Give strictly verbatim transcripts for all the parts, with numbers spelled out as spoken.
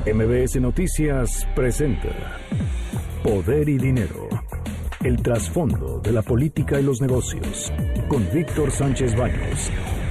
M B S Noticias presenta Poder y Dinero, el trasfondo de la política y los negocios, con Víctor Sánchez Baños.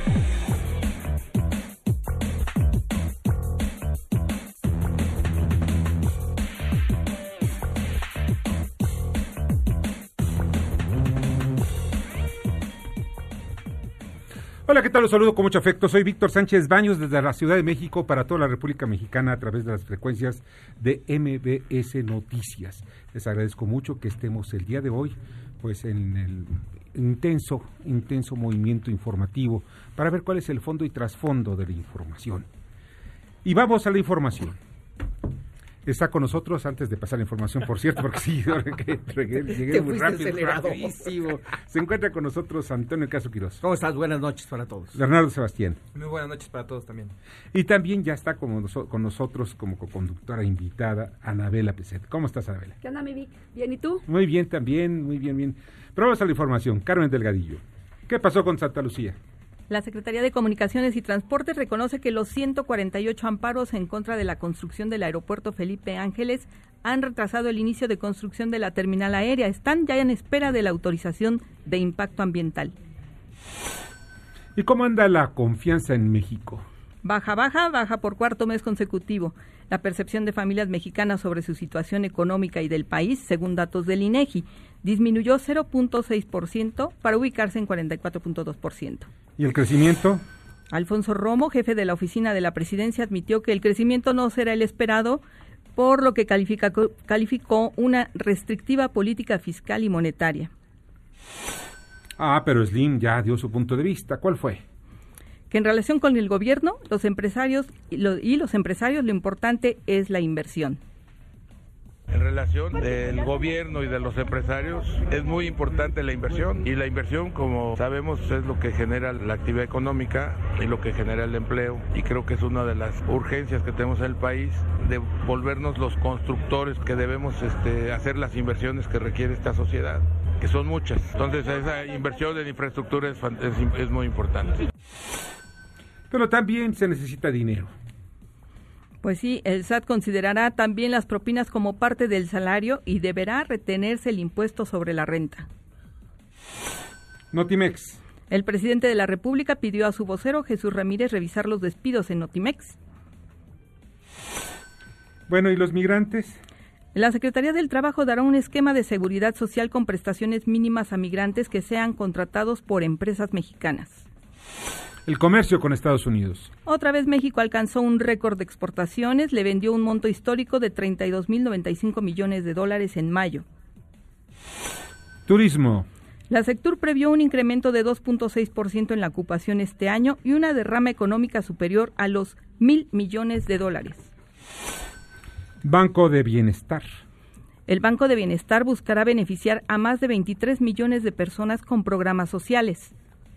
Hola, ¿qué tal? Los saludo con mucho afecto. Soy Víctor Sánchez Baños desde la Ciudad de México para toda la República Mexicana a través de las frecuencias de M B S Noticias. Les agradezco mucho que estemos el día de hoy pues en el intenso, intenso movimiento informativo para ver cuál es el fondo y trasfondo de la información. Y vamos a la información. Está con nosotros, antes de pasar la información, por cierto, porque sí, llegué, llegué muy rápido, rapidísimo. Se encuentra con nosotros Antonio Caso Quirós. ¿Cómo estás? Buenas noches para todos. Bernardo Sebastián. Muy buenas noches para todos también. Y también ya está como noso- con nosotros como co-conductora invitada, Anabela Peset. ¿Cómo estás, Anabela? ¿Qué onda, mi Vic? ¿Bien y tú? Muy bien también, muy bien, bien. Pero vamos a la información. Carmen Delgadillo. ¿Qué pasó con Santa Lucía? La Secretaría de Comunicaciones y Transportes reconoce que los ciento cuarenta y ocho amparos en contra de la construcción del aeropuerto Felipe Ángeles han retrasado el inicio de construcción de la terminal aérea. Están ya en espera de la autorización de impacto ambiental. ¿Y cómo anda la confianza en México? Baja, baja, baja por cuarto mes consecutivo. La percepción de familias mexicanas sobre su situación económica y del país, según datos del INEGI, disminuyó cero punto seis por ciento para ubicarse en cuarenta y cuatro punto dos por ciento. ¿Y el crecimiento? Alfonso Romo, jefe de la oficina de la presidencia, admitió que el crecimiento no será el esperado, por lo que califica, calificó una restrictiva política fiscal y monetaria. Ah, pero Slim ya dio su punto de vista. ¿Cuál fue? Que en relación con el gobierno, los empresarios y, lo, y los empresarios lo importante es la inversión. En relación del gobierno y de los empresarios es muy importante la inversión, y la inversión, como sabemos, es lo que genera la actividad económica y lo que genera el empleo, y creo que es una de las urgencias que tenemos en el país, de volvernos los constructores que debemos este, hacer las inversiones que requiere esta sociedad, que son muchas. Entonces esa inversión en infraestructura es, es, es muy importante. Pero también se necesita dinero. Pues sí, el S A T considerará también las propinas como parte del salario y deberá retenerse el impuesto sobre la renta. Notimex. El presidente de la República pidió a su vocero, Jesús Ramírez, revisar los despidos en Notimex. Bueno, ¿y los migrantes? La Secretaría del Trabajo dará un esquema de seguridad social con prestaciones mínimas a migrantes que sean contratados por empresas mexicanas. El comercio con Estados Unidos. Otra vez México alcanzó un récord de exportaciones, le vendió un monto histórico de treinta y dos mil noventa y cinco millones de dólares en mayo. Turismo. La Sectur previó un incremento de dos punto seis por ciento en la ocupación este año y una derrama económica superior a los mil millones de dólares. Banco de Bienestar. El Banco de Bienestar buscará beneficiar a más de veintitrés millones de personas con programas sociales.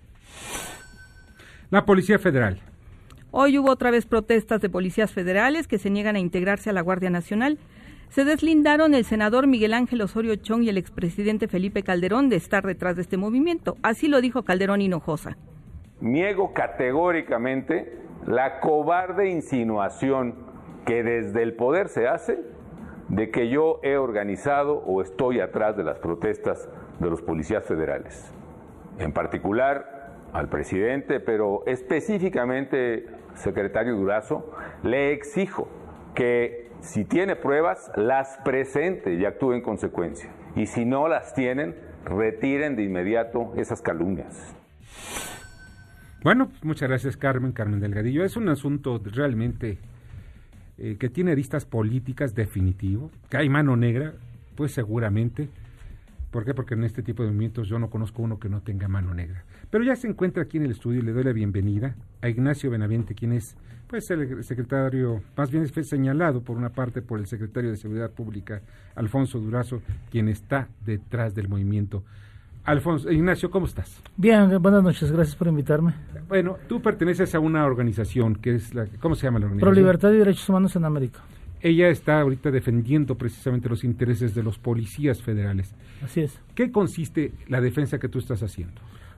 La Policía Federal. Hoy hubo otra vez protestas de policías federales que se niegan a integrarse a la Guardia Nacional. Se deslindaron el senador Miguel Ángel Osorio Chong y el expresidente Felipe Calderón de estar detrás de este movimiento. Así lo dijo Calderón Hinojosa. Niego categóricamente la cobarde insinuación que desde el poder se hace de que yo he organizado o estoy atrás de las protestas de los policías federales. En particular al presidente, pero específicamente, secretario Durazo, le exijo que si tiene pruebas, las presente y actúe en consecuencia. Y si no las tienen, retiren de inmediato esas calumnias. Bueno, pues muchas gracias, Carmen, Carmen Delgadillo. Es un asunto realmente eh, que tiene aristas políticas definitivo, que hay mano negra, pues seguramente. ¿Por qué? Porque en este tipo de movimientos yo no conozco uno que no tenga mano negra. Pero ya se encuentra aquí en el estudio y le doy la bienvenida a Ignacio Benaviente, quien es pues el secretario, más bien fue señalado por una parte por el secretario de Seguridad Pública, Alfonso Durazo, quien está detrás del movimiento. Alfonso, Ignacio, ¿cómo estás? Bien, buenas noches, gracias por invitarme. Bueno, tú perteneces a una organización que es la, ¿cómo se llama la organización? Pro Libertad y Derechos Humanos en América. Ella está ahorita defendiendo precisamente los intereses de los policías federales. Así es. ¿Qué consiste la defensa que tú estás haciendo?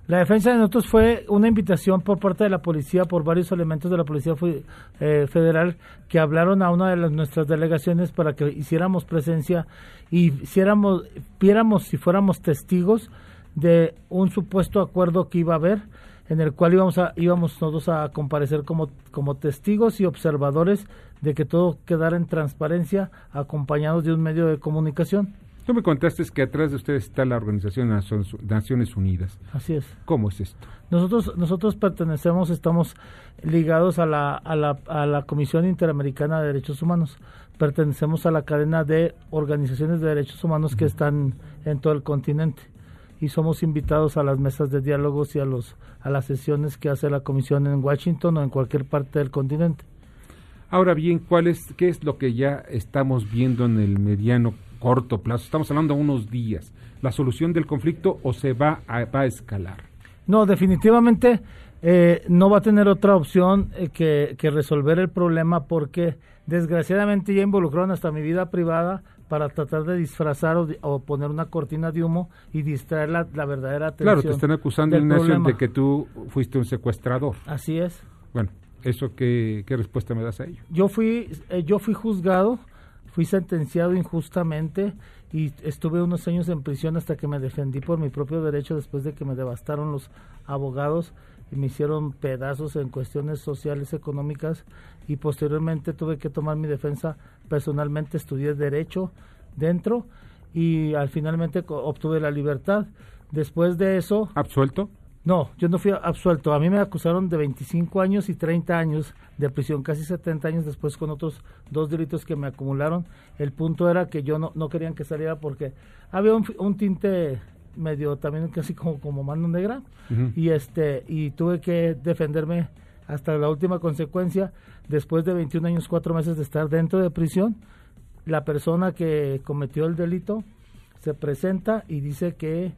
La defensa de nosotros fue una invitación por parte de la policía, por varios elementos de la Policía eh, Federal, que hablaron a una de las, nuestras delegaciones para que hiciéramos presencia y hiciéramos, viéramos si fuéramos testigos de un supuesto acuerdo que iba a haber, en el cual íbamos a, íbamos todos a comparecer como, como testigos y observadores de que todo quedara en transparencia, acompañados de un medio de comunicación. Tú me contaste que atrás de ustedes está la Organización de Naciones Unidas. Así es. ¿Cómo es esto? Nosotros nosotros pertenecemos, estamos ligados a la, a la, a la Comisión Interamericana de Derechos Humanos. Pertenecemos a la cadena de organizaciones de derechos humanos que están en todo el continente. Y somos invitados a las mesas de diálogos y a, los, a las sesiones que hace la Comisión en Washington o en cualquier parte del continente. Ahora bien, ¿cuál es, qué es lo que ya estamos viendo en el mediano corto plazo? Estamos hablando de unos días. ¿La solución del conflicto o se va a, va a escalar? No, definitivamente eh, no va a tener otra opción eh, que, que resolver el problema, porque desgraciadamente ya involucraron hasta mi vida privada para tratar de disfrazar o, de, o poner una cortina de humo y distraer la, la verdadera atención. Claro, te están acusando, Ignacio, de que tú fuiste un secuestrador. Así es. Bueno, ¿eso qué, qué respuesta me das a ello? Yo fui, eh, yo fui juzgado, fui sentenciado injustamente y estuve unos años en prisión hasta que me defendí por mi propio derecho, después de que me devastaron los abogados y me hicieron pedazos en cuestiones sociales, económicas, y posteriormente tuve que tomar mi defensa personalmente. Estudié Derecho dentro y al finalmente obtuve la libertad. Después de eso... ¿Absuelto? No, yo no fui absuelto. A mí me acusaron de veinticinco años y treinta años de prisión, casi setenta años después, con otros dos delitos que me acumularon. El punto era que yo no, no querían que saliera porque había un, un tinte medio también casi como, como mano negra, uh-huh. y este y tuve que defenderme hasta la última consecuencia. Después de veintiún años, cuatro meses de estar dentro de prisión, la persona que cometió el delito se presenta y dice que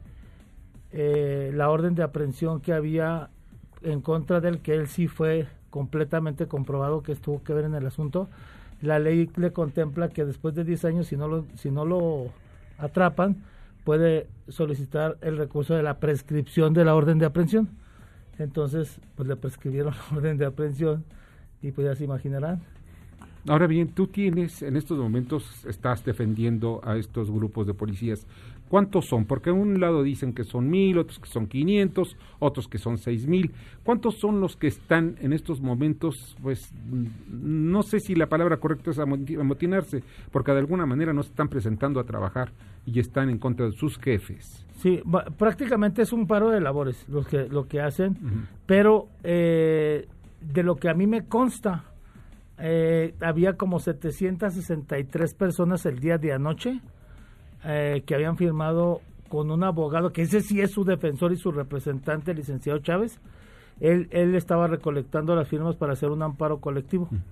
eh, la orden de aprehensión que había en contra de él, que él sí fue completamente comprobado que estuvo que ver en el asunto, la ley le contempla que después de diez años, si no lo, si no lo atrapan, puede solicitar el recurso de la prescripción de la orden de aprehensión. Entonces, pues le prescribieron la orden de aprehensión y pues ya se imaginarán. Ahora bien, tú tienes, en estos momentos estás defendiendo a estos grupos de policías. ¿Cuántos son? Porque a un lado dicen que son mil, otros que son quinientos, otros que son seis mil. ¿Cuántos son los que están en estos momentos? Pues no sé si la palabra correcta es amotinarse, porque de alguna manera no se están presentando a trabajar y están en contra de sus jefes. Sí, prácticamente es un paro de labores lo que, lo que hacen, uh-huh. pero eh, de lo que a mí me consta, eh, había como setecientas sesenta y tres personas el día de anoche eh, que habían firmado con un abogado, que ese sí es su defensor y su representante, el licenciado Chávez. Él, él estaba recolectando las firmas para hacer un amparo colectivo. Uh-huh.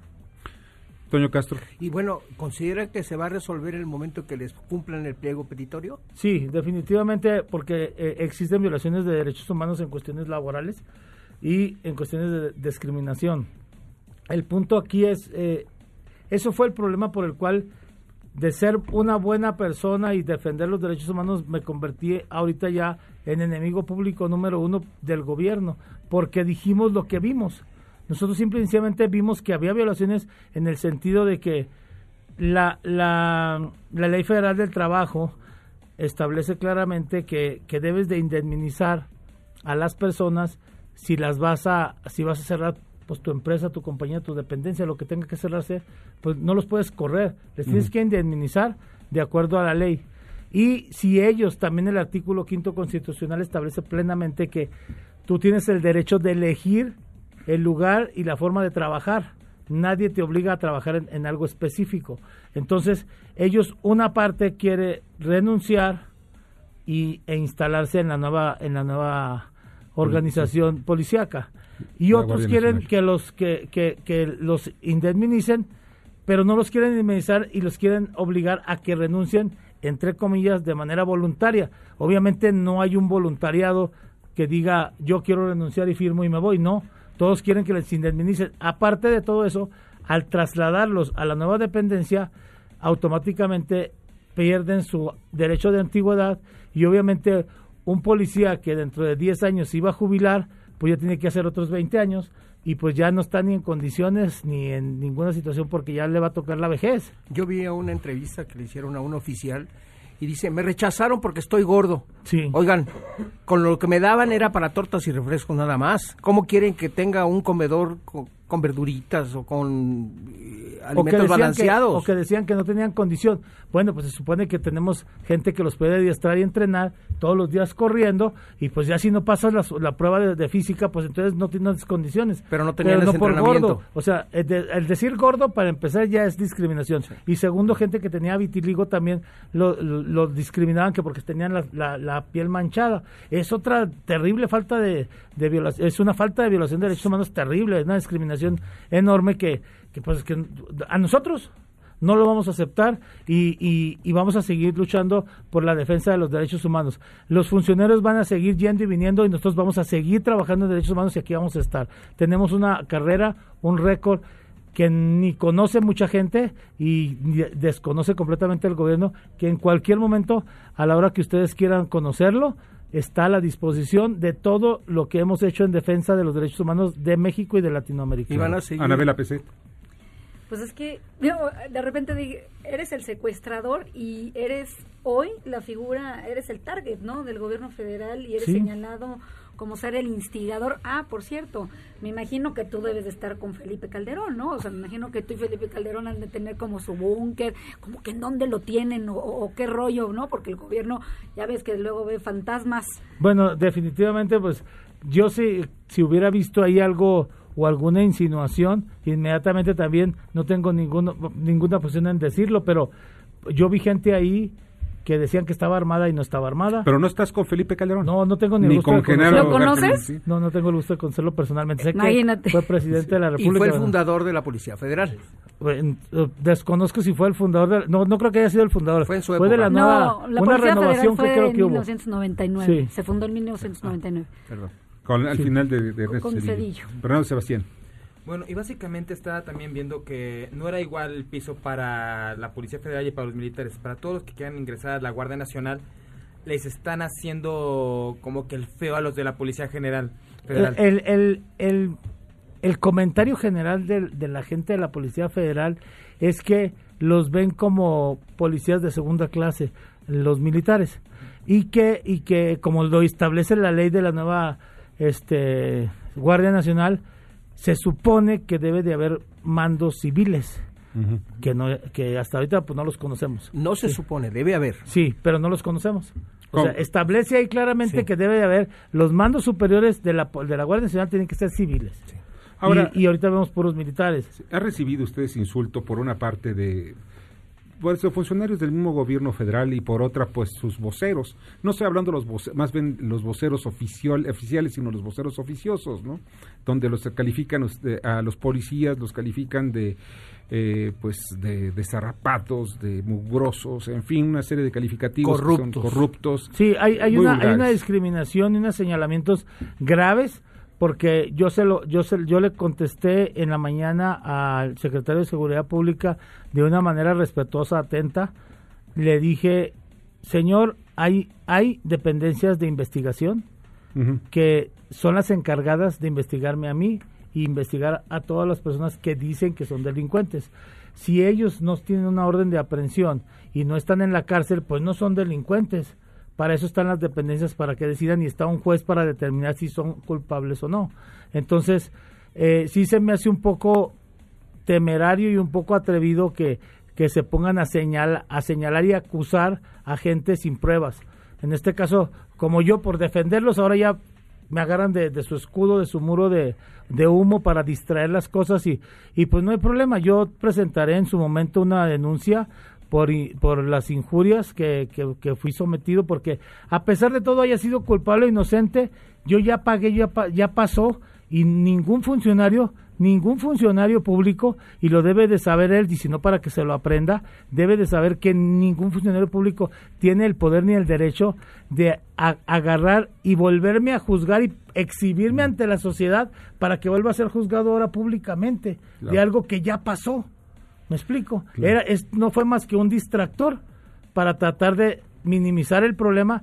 Toño Castro. Y bueno, ¿considera que se va a resolver en el momento que les cumplan el pliego petitorio? Sí, definitivamente, porque eh, existen violaciones de derechos humanos en cuestiones laborales y en cuestiones de discriminación. El punto aquí es, eh, eso fue el problema por el cual, de ser una buena persona y defender los derechos humanos, me convertí ahorita ya en enemigo público número uno del gobierno, porque dijimos lo que vimos. Nosotros simplemente vimos que había violaciones en el sentido de que la, la, la Ley Federal del Trabajo establece claramente que, que debes de indemnizar a las personas si las vas a, si vas a cerrar pues tu empresa, tu compañía, tu dependencia, lo que tenga que cerrarse, pues no los puedes correr, les uh-huh. tienes que indemnizar de acuerdo a la ley. Y si ellos, también el artículo quinto constitucional establece plenamente que tú tienes el derecho de elegir el lugar y la forma de trabajar. Nadie te obliga a trabajar en, en algo específico. Entonces, ellos, una parte quiere renunciar y, e instalarse en la nueva, en la nueva organización policíaca. Y la otros quieren Nacional. que los que, que, que los indemnicen, pero no los quieren indemnizar y los quieren obligar a que renuncien, entre comillas, de manera voluntaria. Obviamente no hay un voluntariado que diga yo quiero renunciar y firmo y me voy, no. Todos quieren que les indemnicen. Aparte de todo eso, al trasladarlos a la nueva dependencia, automáticamente pierden su derecho de antigüedad y obviamente un policía que dentro de diez años se iba a jubilar, pues ya tiene que hacer otros veinte años, y pues ya no está ni en condiciones ni en ninguna situación porque ya le va a tocar la vejez. Yo vi a una entrevista que le hicieron a un oficial y dice, me rechazaron porque estoy gordo. Sí. Oigan, con lo que me daban era para tortas y refrescos nada más. ¿Cómo quieren que tenga un comedor con, con verduritas o con eh, alimentos o balanceados? Que, o que decían que no tenían condición. Bueno, pues se supone que tenemos gente que los puede adiestrar y entrenar todos los días corriendo, y pues ya si no pasas la, la prueba de, de física, pues entonces no tienes condiciones. Pero no tenían Pero ese no por entrenamiento. gordo. O sea, el, de, el decir gordo, para empezar, ya es discriminación. Sí. Y segundo, gente que tenía vitiligo también lo, lo, lo discriminaban que porque tenían la, la, la piel manchada. Es otra terrible falta de, de violación, es una falta de violación de derechos humanos terrible, es una discriminación enorme que, que pues que a nosotros no lo vamos a aceptar y, y, y vamos a seguir luchando por la defensa de los derechos humanos. Los funcionarios van a seguir yendo y viniendo y nosotros vamos a seguir trabajando en derechos humanos y aquí vamos a estar. Tenemos una carrera, un récord que ni conoce mucha gente y desconoce completamente el gobierno, que en cualquier momento, a la hora que ustedes quieran conocerlo, está a la disposición de todo lo que hemos hecho en defensa de los derechos humanos de México y de Latinoamérica. Y van a seguir. Anabela Peset. Pues es que de repente dije, eres el secuestrador y eres hoy la figura, eres el target, ¿no?, del gobierno federal y eres sí. señalado como ser el instigador. Ah, por cierto, me imagino que tú debes de estar con Felipe Calderón, ¿no? O sea, me imagino que tú y Felipe Calderón han de tener como su búnker, como que en dónde lo tienen o, o qué rollo, ¿no? Porque el gobierno, ya ves que luego ve fantasmas. Bueno, definitivamente, pues, yo sí, si hubiera visto ahí algo o alguna insinuación, inmediatamente también no tengo ninguno, ninguna posición en decirlo, pero yo vi gente ahí que decían que estaba armada y no estaba armada. ¿Pero no estás con Felipe Calderón? No, no tengo ni el ni gusto con de conocerlo. ¿Lo conoces? No, no tengo el gusto de conocerlo personalmente. Sé Imagínate. Que fue presidente sí. de la República. Y fue el fundador de la Policía Federal. Desconozco si fue el fundador, de, no no creo que haya sido el fundador. Fue en su Fue de la nueva, no, la una Policía renovación Federal fue que creo en que hubo. mil novecientos noventa y nueve. Sí. Se fundó en mil novecientos noventa y nueve. Ah, perdón. Con, al sí. final de, de Ernesto Con Cedillo. Cedillo. Fernando Sebastián. Bueno, y básicamente estaba también viendo que no era igual el piso para la Policía Federal y para los militares. Para todos los que quieran ingresar a la Guardia Nacional, les están haciendo como que el feo a los de la Policía General Federal. El, el, el, el comentario general de, de la gente de la Policía Federal es que los ven como policías de segunda clase, los militares, y que, y que como lo establece la ley de la nueva este, Guardia Nacional, se supone que debe de haber mandos civiles, uh-huh. que no que hasta ahorita pues no los conocemos. No se sí. supone, debe haber. Sí, pero no los conocemos. O ¿Cómo? sea, establece ahí claramente sí. que debe de haber, los mandos superiores de la de la Guardia Nacional tienen que ser civiles. Sí. Ahora, y, y ahorita vemos puros militares. ¿Ha recibido usted ese insulto por una parte de pues, funcionarios del mismo gobierno federal y por otra, pues, sus voceros? No estoy hablando los voce- más bien los voceros oficial, oficiales, sino los voceros oficiosos, ¿no? Donde los califican a los policías, los califican de, eh, pues, de, de zarrapatos, de mugrosos, en fin, una serie de calificativos corruptos. Que son corruptos. Sí, hay, hay, una, hay una discriminación y unos señalamientos graves, porque yo se lo yo se, yo le contesté en la mañana al secretario de Seguridad Pública de una manera respetuosa, atenta. Le dije, señor, hay hay dependencias de investigación uh-huh. que son las encargadas de investigarme a mí e investigar a todas las personas que dicen que son delincuentes. Si ellos no tienen una orden de aprehensión y no están en la cárcel, pues no son delincuentes. Para eso están las dependencias, para que decidan, y está un juez para determinar si son culpables o no. Entonces, eh, sí se me hace un poco temerario y un poco atrevido que, que se pongan a, señal, a señalar y acusar a gente sin pruebas. En este caso, como yo, por defenderlos, ahora ya me agarran de, de su escudo, de su muro de, de humo para distraer las cosas y, y pues no hay problema. Yo presentaré en su momento una denuncia por por las injurias que, que, que fui sometido, porque a pesar de todo haya sido culpable o inocente, yo ya pagué, ya, ya pasó, y ningún funcionario, ningún funcionario público, y lo debe de saber él, y si no para que se lo aprenda, debe de saber que ningún funcionario público tiene el poder ni el derecho de a, agarrar y volverme a juzgar y exhibirme ante la sociedad para que vuelva a ser juzgado ahora públicamente, claro, de algo que ya pasó. ¿Me explico? Claro. Era, es, no fue más que un distractor para tratar de minimizar el problema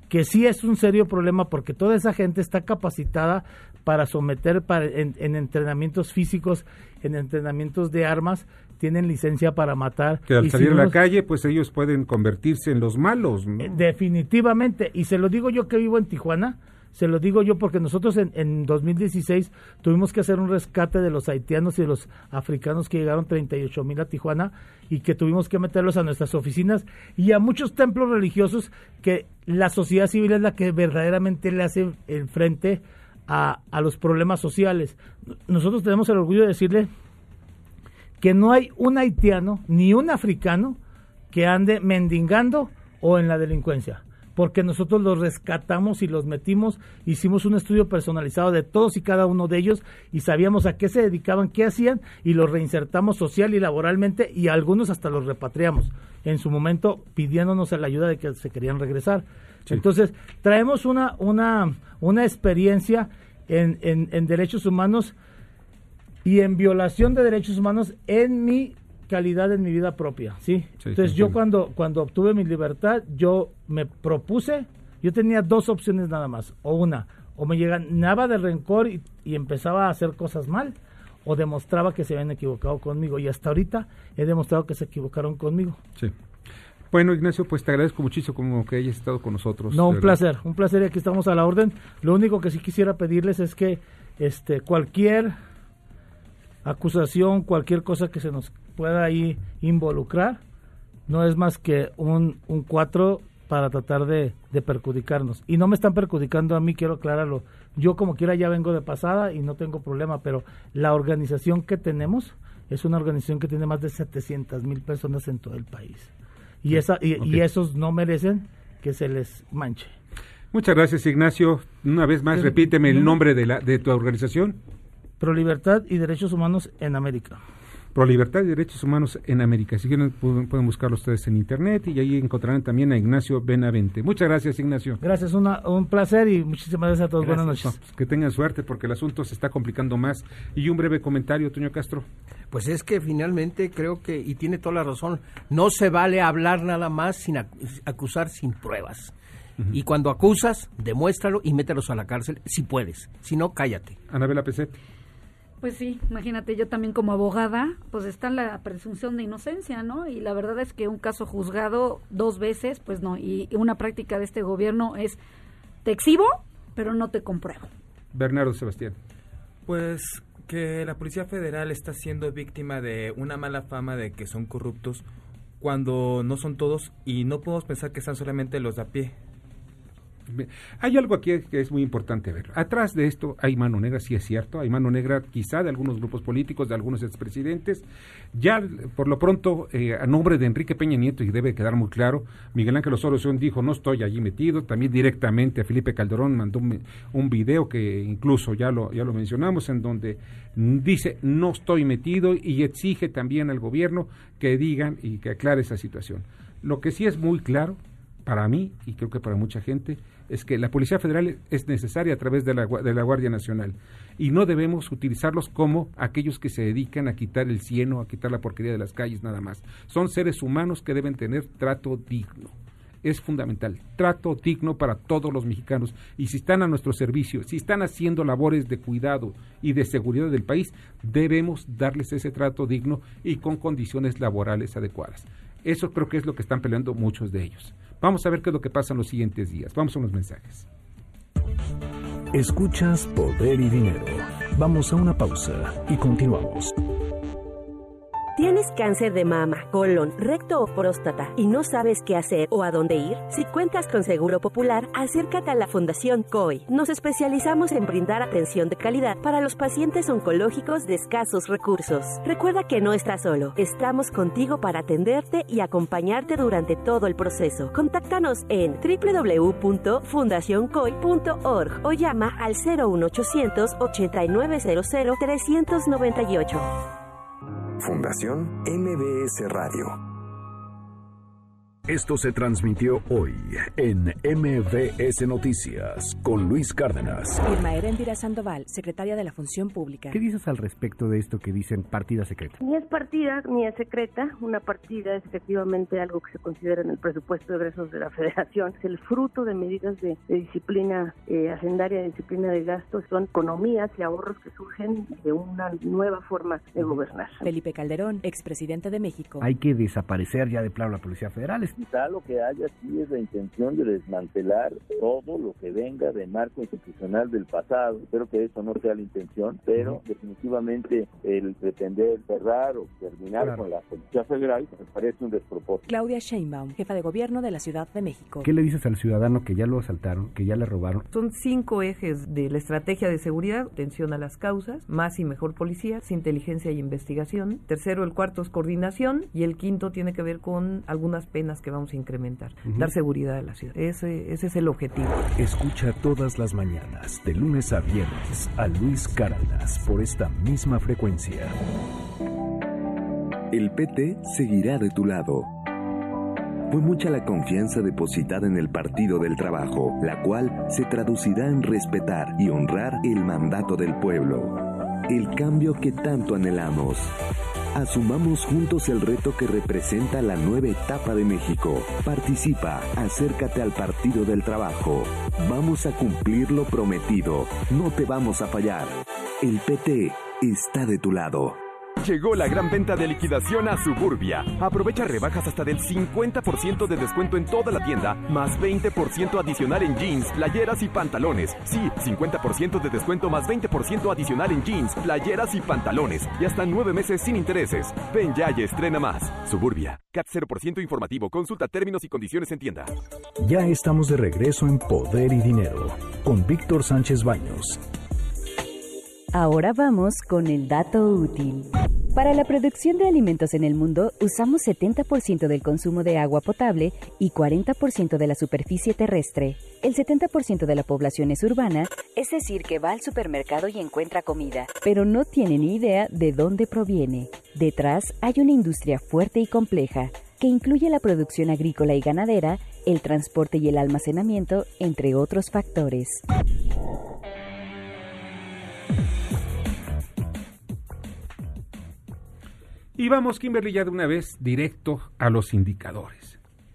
que sí es un serio problema porque toda esa gente está capacitada para someter para, en, en entrenamientos físicos, en entrenamientos de armas, tienen licencia para matar. Que al y salir si a la unos, calle, pues ellos pueden convertirse en los malos, ¿no? Definitivamente, y se lo digo yo que vivo en Tijuana, se lo digo yo porque nosotros en, en dos mil dieciséis tuvimos que hacer un rescate de los haitianos y de los africanos que llegaron treinta y ocho mil a Tijuana y que tuvimos que meterlos a nuestras oficinas y a muchos templos religiosos que la sociedad civil es la que verdaderamente le hace el frente a, a los problemas sociales. Nosotros tenemos el orgullo de decirle que no hay un haitiano ni un africano que ande mendigando o en la delincuencia, porque nosotros los rescatamos y los metimos, hicimos un estudio personalizado de todos y cada uno de ellos y sabíamos a qué se dedicaban, qué hacían y los reinsertamos social y laboralmente y a algunos hasta los repatriamos, en su momento pidiéndonos la ayuda de que se querían regresar. Sí. Entonces, traemos una una una experiencia en, en, en derechos humanos y en violación de derechos humanos en mi calidad, en mi vida propia, ¿sí? sí Entonces yo cuando, cuando obtuve mi libertad, yo me propuse, yo tenía dos opciones nada más, o una, o me llenaba de rencor y, y empezaba a hacer cosas mal, o demostraba que se habían equivocado conmigo, y hasta ahorita he demostrado que se equivocaron conmigo. Sí. Bueno, Ignacio, pues te agradezco muchísimo como que hayas estado con nosotros. No, un placer, un placer, y aquí estamos a la orden. Lo único que sí quisiera pedirles es que este cualquier acusación, cualquier cosa que se nos pueda ahí involucrar, no es más que un, un cuatro para tratar de, de perjudicarnos. Y no me están perjudicando a mí, quiero aclararlo. Yo como quiera ya vengo de pasada y no tengo problema, pero la organización que tenemos es una organización que tiene más de setecientas mil personas en todo el país. Y, esa, y, okay. y esos no merecen que se les manche. Muchas gracias, Ignacio. Una vez más, repíteme el nombre de, la, de tu organización. Pro Libertad y Derechos Humanos en América. Pro Libertad y Derechos Humanos en América. Si quieren, pueden, pueden buscarlo ustedes en internet y ahí encontrarán también a Ignacio Benavente. Muchas gracias, Ignacio. Gracias, una, un placer y muchísimas gracias a todos. Gracias. Buenas noches. No, que tengan suerte porque el asunto se está complicando más. Y un breve comentario, Toño Castro. Pues es que finalmente creo que, y tiene toda la razón, no se vale hablar nada más sin acusar sin pruebas. Uh-huh. Y cuando acusas, demuéstralo y mételos a la cárcel si puedes. Si no, cállate. Anabela Peset. Pues sí, imagínate, yo también como abogada, pues está la presunción de inocencia, ¿no? Y la verdad es que un caso juzgado dos veces, pues no, y una práctica de este gobierno es, te exhibo, pero no te compruebo. Bernardo Sebastián. Pues que la Policía Federal está siendo víctima de una mala fama de que son corruptos cuando no son todos y no podemos pensar que sean solamente los de a pie. Hay algo aquí que es muy importante ver. Atrás de esto hay mano negra, sí es cierto, hay mano negra quizá de algunos grupos políticos, de algunos expresidentes. Ya por lo pronto, eh, a nombre de Enrique Peña Nieto, y debe quedar muy claro, Miguel Ángel Osorio dijo, no estoy allí metido. También directamente a Felipe Calderón mandó un, un video que incluso ya lo, ya lo mencionamos, en donde dice, no estoy metido, y exige también al gobierno que digan y que aclare esa situación. Lo que sí es muy claro, para mí, y creo que para mucha gente, es que la Policía Federal es necesaria a través de la, de la Guardia Nacional y no debemos utilizarlos como aquellos que se dedican a quitar el cieno, a quitar la porquería de las calles nada más. Son seres humanos que deben tener trato digno. Es fundamental, trato digno para todos los mexicanos, y si están a nuestro servicio, si están haciendo labores de cuidado y de seguridad del país, debemos darles ese trato digno y con condiciones laborales adecuadas. Eso creo que es lo que están peleando muchos de ellos. Vamos a ver qué es lo que pasa en los siguientes días. Vamos a unos mensajes. Escuchas Poder y Dinero. Vamos a una pausa y continuamos. ¿Tienes cáncer de mama, colon, recto o próstata y no sabes qué hacer o a dónde ir? Si cuentas con Seguro Popular, acércate a la Fundación C O I. Nos especializamos en brindar atención de calidad para los pacientes oncológicos de escasos recursos. Recuerda que no estás solo. Estamos contigo para atenderte y acompañarte durante todo el proceso. Contáctanos en doble u doble u doble u punto fundación coy punto org o llama al cero uno ochocientos ochenta y nueve cero cero trescientos noventa y ocho. Fundación M B S Radio. Esto se transmitió hoy en M B S Noticias con Luis Cárdenas. Irma Eréndira Sandoval, secretaria de la Función Pública. ¿Qué dices al respecto de esto que dicen partida secreta? Ni es partida ni es secreta. Una partida es efectivamente algo que se considera en el presupuesto de egresos de la Federación. Es el fruto de medidas de, de disciplina eh, hacendaria, de disciplina de gastos. Son economías y ahorros que surgen de una nueva forma de gobernar. Felipe Calderón, expresidente de México. Hay que desaparecer ya de plano la Policía Federal. Quizá lo que haya aquí es la intención de desmantelar todo lo que venga de marco institucional del pasado. Espero que eso no sea la intención, pero uh-huh. definitivamente el pretender cerrar o terminar claro. con la Policía Federal me parece un despropósito. Claudia Sheinbaum, jefa de gobierno de la Ciudad de México. ¿Qué le dices al ciudadano que ya lo asaltaron, que ya le robaron? Son cinco ejes de la estrategia de seguridad: atención a las causas, más y mejor policías, inteligencia y investigación. Tercero, el cuarto es coordinación, y el quinto tiene que ver con algunas penas que vamos a incrementar, uh-huh. dar seguridad a la ciudad. Ese, ese es el objetivo. Escucha todas las mañanas, de lunes a viernes, a Luis Cárdenas por esta misma frecuencia. El P T seguirá de tu lado. Fue mucha la confianza depositada en el Partido del Trabajo, la cual se traducirá en respetar y honrar el mandato del pueblo. El cambio que tanto anhelamos. Asumamos juntos el reto que representa la nueva etapa de México. Participa, acércate al Partido del Trabajo. Vamos a cumplir lo prometido. No te vamos a fallar. El P T está de tu lado. Llegó la gran venta de liquidación a Suburbia. Aprovecha rebajas hasta del cincuenta por ciento de descuento en toda la tienda, más veinte por ciento adicional en jeans, playeras y pantalones. Sí, cincuenta por ciento de descuento más veinte por ciento adicional en jeans, playeras y pantalones. Y hasta nueve meses sin intereses. Ven ya y estrena más. Suburbia. C A T cero por ciento informativo. Consulta términos y condiciones en tienda. Ya estamos de regreso en Poder y Dinero con Víctor Sánchez Baños. Ahora vamos con el dato útil. Para la producción de alimentos en el mundo, usamos setenta por ciento del consumo de agua potable y cuarenta por ciento de la superficie terrestre. El setenta por ciento de la población es urbana, es decir, que va al supermercado y encuentra comida, pero no tiene ni idea de dónde proviene. Detrás hay una industria fuerte y compleja, que incluye la producción agrícola y ganadera, el transporte y el almacenamiento, entre otros factores. Y vamos, Kimberly, ya de una vez directo a los indicadores.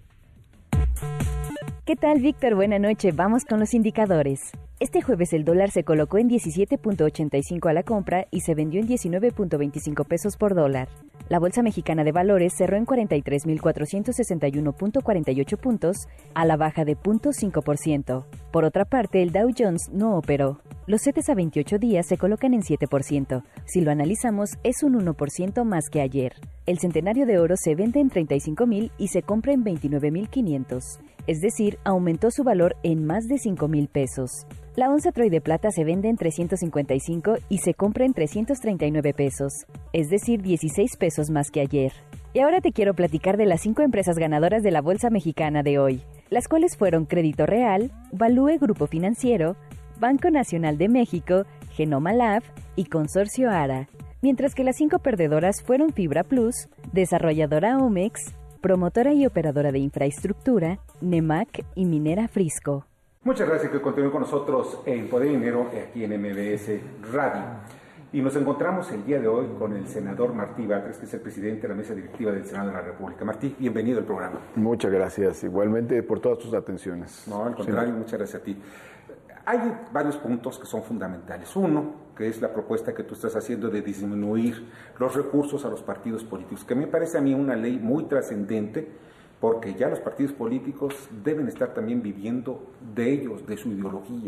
¿Qué tal, Víctor? Buenas noches. Vamos con los indicadores. Este jueves el dólar se colocó en diecisiete punto ochenta y cinco a la compra y se vendió en diecinueve punto veinticinco pesos por dólar. La Bolsa Mexicana de Valores cerró en cuarenta y tres mil cuatrocientos sesenta y uno punto cuarenta y ocho puntos, a la baja de cero punto cinco por ciento. Por otra parte, el Dow Jones no operó. Los CETES a veintiocho días se colocan en siete por ciento. Si lo analizamos, es un uno por ciento más que ayer. El centenario de oro se vende en treinta y cinco mil y se compra en veintinueve mil quinientos. Es decir, aumentó su valor en más de cinco mil pesos. La onza Troy de plata se vende en trescientos cincuenta y cinco y se compra en trescientos treinta y nueve pesos, es decir, dieciséis pesos más que ayer. Y ahora te quiero platicar de las cinco empresas ganadoras de la Bolsa Mexicana de hoy, las cuales fueron Crédito Real, Value Grupo Financiero, Banco Nacional de México, Genoma Lab y Consorcio Ara, mientras que las cinco perdedoras fueron Fibra Plus, Desarrolladora Omex, Promotora y Operadora de Infraestructura, Nemac y Minera Frisco. Muchas gracias que continúen con nosotros en Poder y Dinero aquí en M B S Radio. Y nos encontramos el día de hoy con el senador Martí Batres, que es el presidente de la mesa directiva del Senado de la República. Martí, bienvenido al programa. Muchas gracias, igualmente por todas tus atenciones. No, al contrario, sí. Muchas gracias a ti. Hay varios puntos que son fundamentales. Uno, que es la propuesta que tú estás haciendo de disminuir los recursos a los partidos políticos, que me parece a mí una ley muy trascendente, porque ya los partidos políticos deben estar también viviendo de ellos, de su ideología.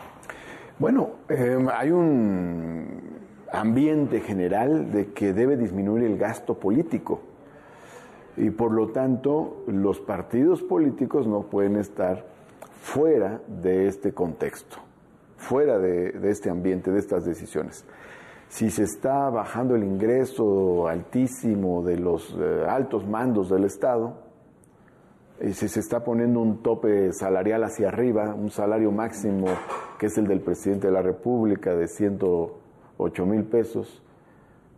Bueno, eh, hay un ambiente general de que debe disminuir el gasto político y por lo tanto los partidos políticos no pueden estar fuera de este contexto, fuera de, de este ambiente, de estas decisiones. Si se está bajando el ingreso altísimo de los eh, altos mandos del Estado, y si se está poniendo un tope salarial hacia arriba, un salario máximo que es el del presidente de la República de ciento ocho mil pesos,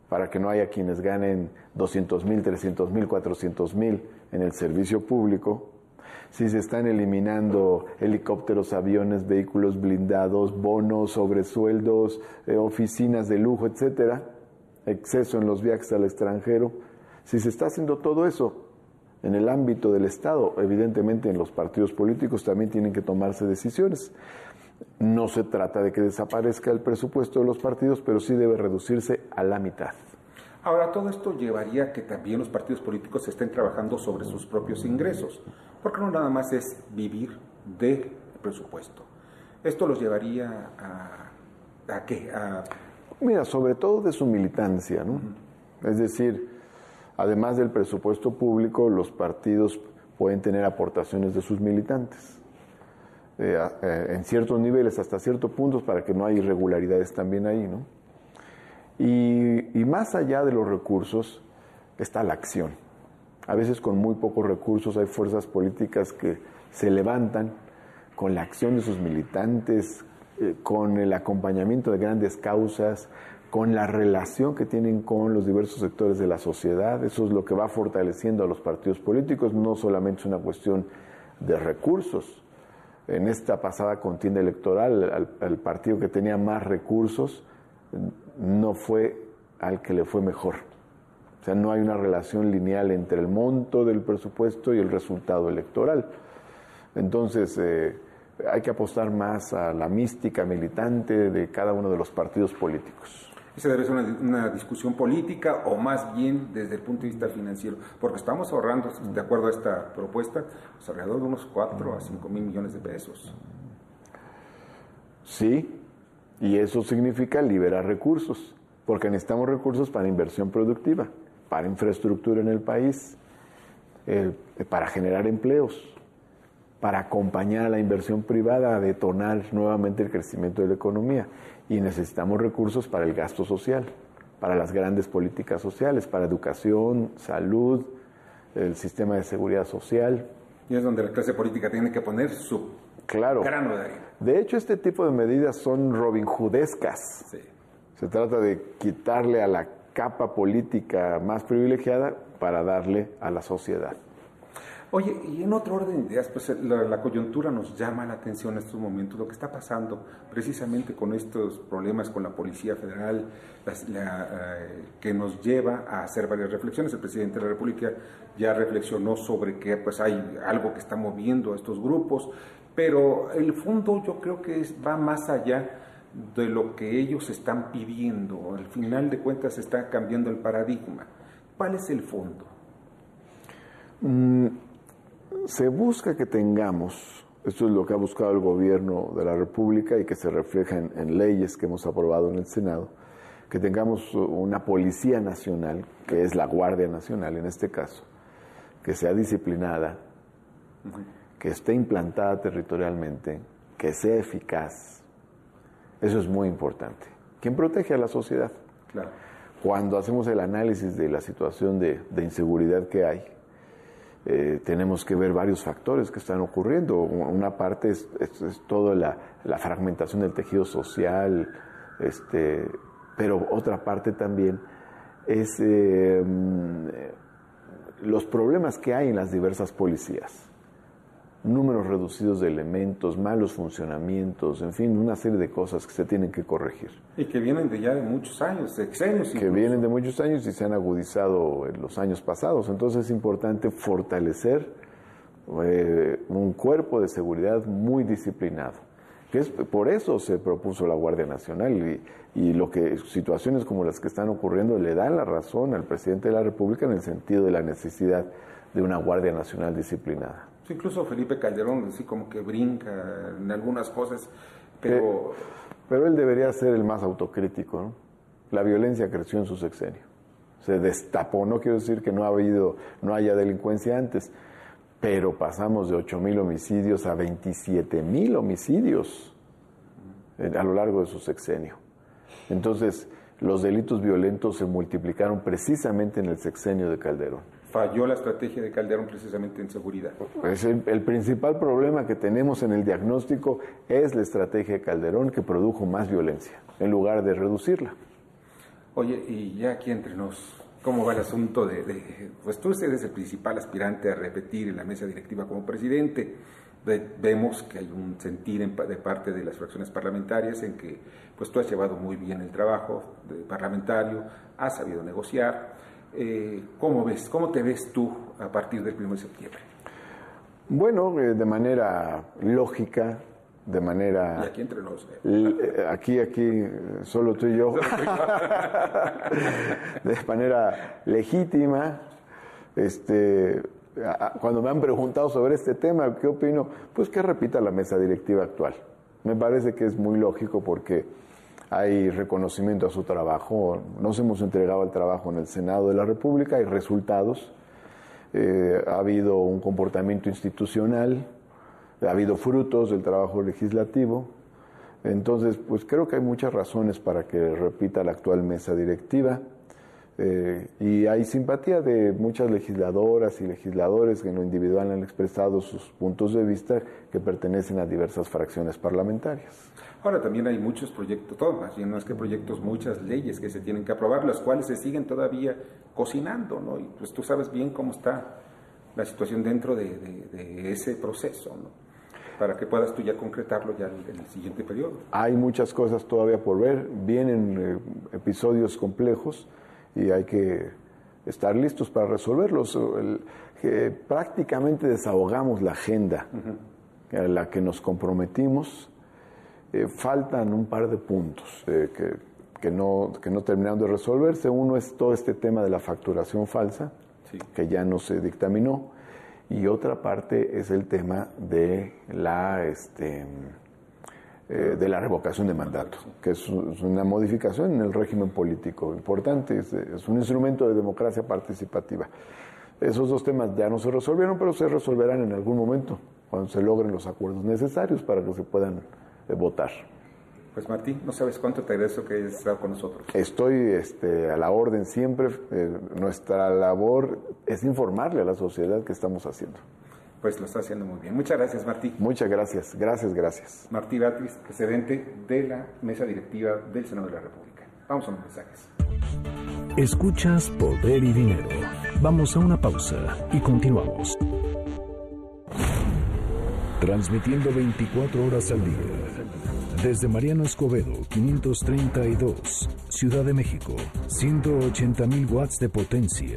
para que no haya quienes ganen doscientos mil, trescientos mil, cuatrocientos mil en el servicio público, si se están eliminando helicópteros, aviones, vehículos blindados, bonos, sobresueldos, eh, oficinas de lujo, etcétera, exceso en los viajes al extranjero, si se está haciendo todo eso en el ámbito del Estado, evidentemente en los partidos políticos también tienen que tomarse decisiones. No se trata de que desaparezca el presupuesto de los partidos, pero sí debe reducirse a la mitad. Ahora, todo esto llevaría a que también los partidos políticos estén trabajando sobre sus propios ingresos, porque no nada más es vivir del presupuesto. Esto los llevaría a, ¿a qué? A... Mira, sobre todo de su militancia, ¿no? Uh-huh. Es decir, además del presupuesto público, los partidos pueden tener aportaciones de sus militantes. Eh, eh, en ciertos niveles, hasta ciertos puntos, para que no haya irregularidades también ahí, ¿no? Y, y más allá de los recursos está la acción. A veces con muy pocos recursos hay fuerzas políticas que se levantan con la acción de sus militantes, eh, con el acompañamiento de grandes causas, con la relación que tienen con los diversos sectores de la sociedad. Eso es lo que va fortaleciendo a los partidos políticos. No solamente es una cuestión de recursos. En esta pasada contienda electoral, al, al partido que tenía más recursos no fue al que le fue mejor. O sea, no hay una relación lineal entre el monto del presupuesto y el resultado electoral. Entonces, eh, hay que apostar más a la mística militante de cada uno de los partidos políticos. ¿Esa debe ser una, una discusión política o más bien desde el punto de vista financiero? Porque estamos ahorrando, de acuerdo a esta propuesta, pues alrededor de unos cuatro a cinco mil millones de pesos. Sí, y eso significa liberar recursos, porque necesitamos recursos para inversión productiva, para infraestructura en el país, eh, para generar empleos, para acompañar a la inversión privada a detonar nuevamente el crecimiento de la economía. Y necesitamos recursos para el gasto social, para las grandes políticas sociales, para educación, salud, el sistema de seguridad social. Y es donde la clase política tiene que poner su claro. grano de arena. De hecho, este tipo de medidas son robinhoodescas. Sí. Se trata de quitarle a la capa política más privilegiada para darle a la sociedad. Oye, y en otro orden de ideas, pues la, la coyuntura nos llama la atención en estos momentos, lo que está pasando precisamente con estos problemas con la Policía Federal, las, la, eh, que nos lleva a hacer varias reflexiones. El presidente de la República ya reflexionó sobre que pues hay algo que está moviendo a estos grupos, pero el fondo yo creo que es, va más allá de lo que ellos están pidiendo. Al final de cuentas está cambiando el paradigma. ¿Cuál es el fondo? Mm. Se busca que tengamos, esto es lo que ha buscado el gobierno de la República y que se refleja en, en leyes que hemos aprobado en el Senado, que tengamos una Policía Nacional, que es la Guardia Nacional en este caso, que sea disciplinada, uh-huh. que esté implantada territorialmente, que sea eficaz. Eso es muy importante. ¿Quién protege a la sociedad? Claro. Cuando hacemos el análisis de la situación de, de inseguridad que hay, Eh, tenemos que ver varios factores que están ocurriendo. Una parte es, es, es toda la, la fragmentación del tejido social, este, pero otra parte también es eh, los problemas que hay en las diversas policías. Números reducidos de elementos, malos funcionamientos, en fin, una serie de cosas que se tienen que corregir. Y que vienen de ya de muchos años, de sexenios. Que incluso. vienen de muchos años y se han agudizado en los años pasados. Entonces es importante fortalecer eh, un cuerpo de seguridad muy disciplinado. Que es, por eso se propuso la Guardia Nacional y, y lo que situaciones como las que están ocurriendo le dan la razón al presidente de la República en el sentido de la necesidad de una Guardia Nacional disciplinada. Incluso Felipe Calderón, así como que brinca en algunas cosas, pero... Eh, pero él debería ser el más autocrítico, ¿no? La violencia creció en su sexenio. Se destapó, no quiero decir que no ha habido, no haya delincuencia antes, pero pasamos de ocho mil homicidios a veintisiete mil homicidios a lo largo de su sexenio. Entonces, los delitos violentos se multiplicaron precisamente en el sexenio de Calderón. Falló la estrategia de Calderón precisamente en seguridad. Pues el, el principal problema que tenemos en el diagnóstico es la estrategia de Calderón, que produjo más violencia, en lugar de reducirla. Oye, y ya aquí entre nos, ¿cómo va el asunto de, de pues tú eres el principal aspirante a repetir en la mesa directiva como presidente? De, vemos que hay un sentir en, de parte de las fracciones parlamentarias en que pues tú has llevado muy bien el trabajo de parlamentario, has sabido negociar. Eh, ¿Cómo ves, cómo te ves tú a partir del primero de septiembre? Bueno, eh, de manera lógica, de manera... Y aquí entre nos. ¿eh? L- aquí, aquí, solo tú y yo. De manera legítima. Este, a, a, cuando me han preguntado sobre este tema, ¿qué opino? Pues que repita la mesa directiva actual. Me parece que es muy lógico porque hay reconocimiento a su trabajo. Nos hemos entregado el trabajo en el Senado de la República, hay resultados. Eh, ha habido un comportamiento institucional, ha habido frutos del trabajo legislativo. Entonces, pues creo que hay muchas razones para que repita la actual mesa directiva. Eh, y hay simpatía de muchas legisladoras y legisladores que en lo individual han expresado sus puntos de vista que pertenecen a diversas fracciones parlamentarias. Ahora también hay muchos proyectos, todo más bien no es que proyectos, muchas leyes que se tienen que aprobar, las cuales se siguen todavía cocinando, ¿no? Y pues tú sabes bien cómo está la situación dentro de, de, de ese proceso, ¿no? Para que puedas tú ya concretarlo ya en el siguiente periodo. Hay muchas cosas todavía por ver, vienen eh, episodios complejos y hay que estar listos para resolverlos. El, que prácticamente desahogamos la agenda uh-huh. a la que nos comprometimos. Eh, faltan un par de puntos eh, que, que, no, que no terminaron de resolverse. Uno es todo este tema de la facturación falsa, sí. que ya no se dictaminó, y otra parte es el tema de la, este, eh, de la revocación de mandato, que es, es una modificación en el régimen político importante, es, es un instrumento de democracia participativa. Esos dos temas ya no se resolvieron, pero se resolverán en algún momento, cuando se logren los acuerdos necesarios para que se puedan de votar. Pues Martí, no sabes cuánto te agradezco que hayas estado con nosotros. Estoy este, a la orden siempre. Eh, nuestra labor es informarle a la sociedad qué estamos haciendo. Pues lo está haciendo muy bien. Muchas gracias, Martí. Muchas gracias, gracias, gracias. Martí Batres, presidente de la mesa directiva del Senado de la República. Vamos a los mensajes. Escuchas Poder y Dinero. Vamos a una pausa y continuamos. Transmitiendo veinticuatro horas al día. Desde Mariano Escobedo, quinientos treinta y dos, Ciudad de México, ciento ochenta mil watts de potencia.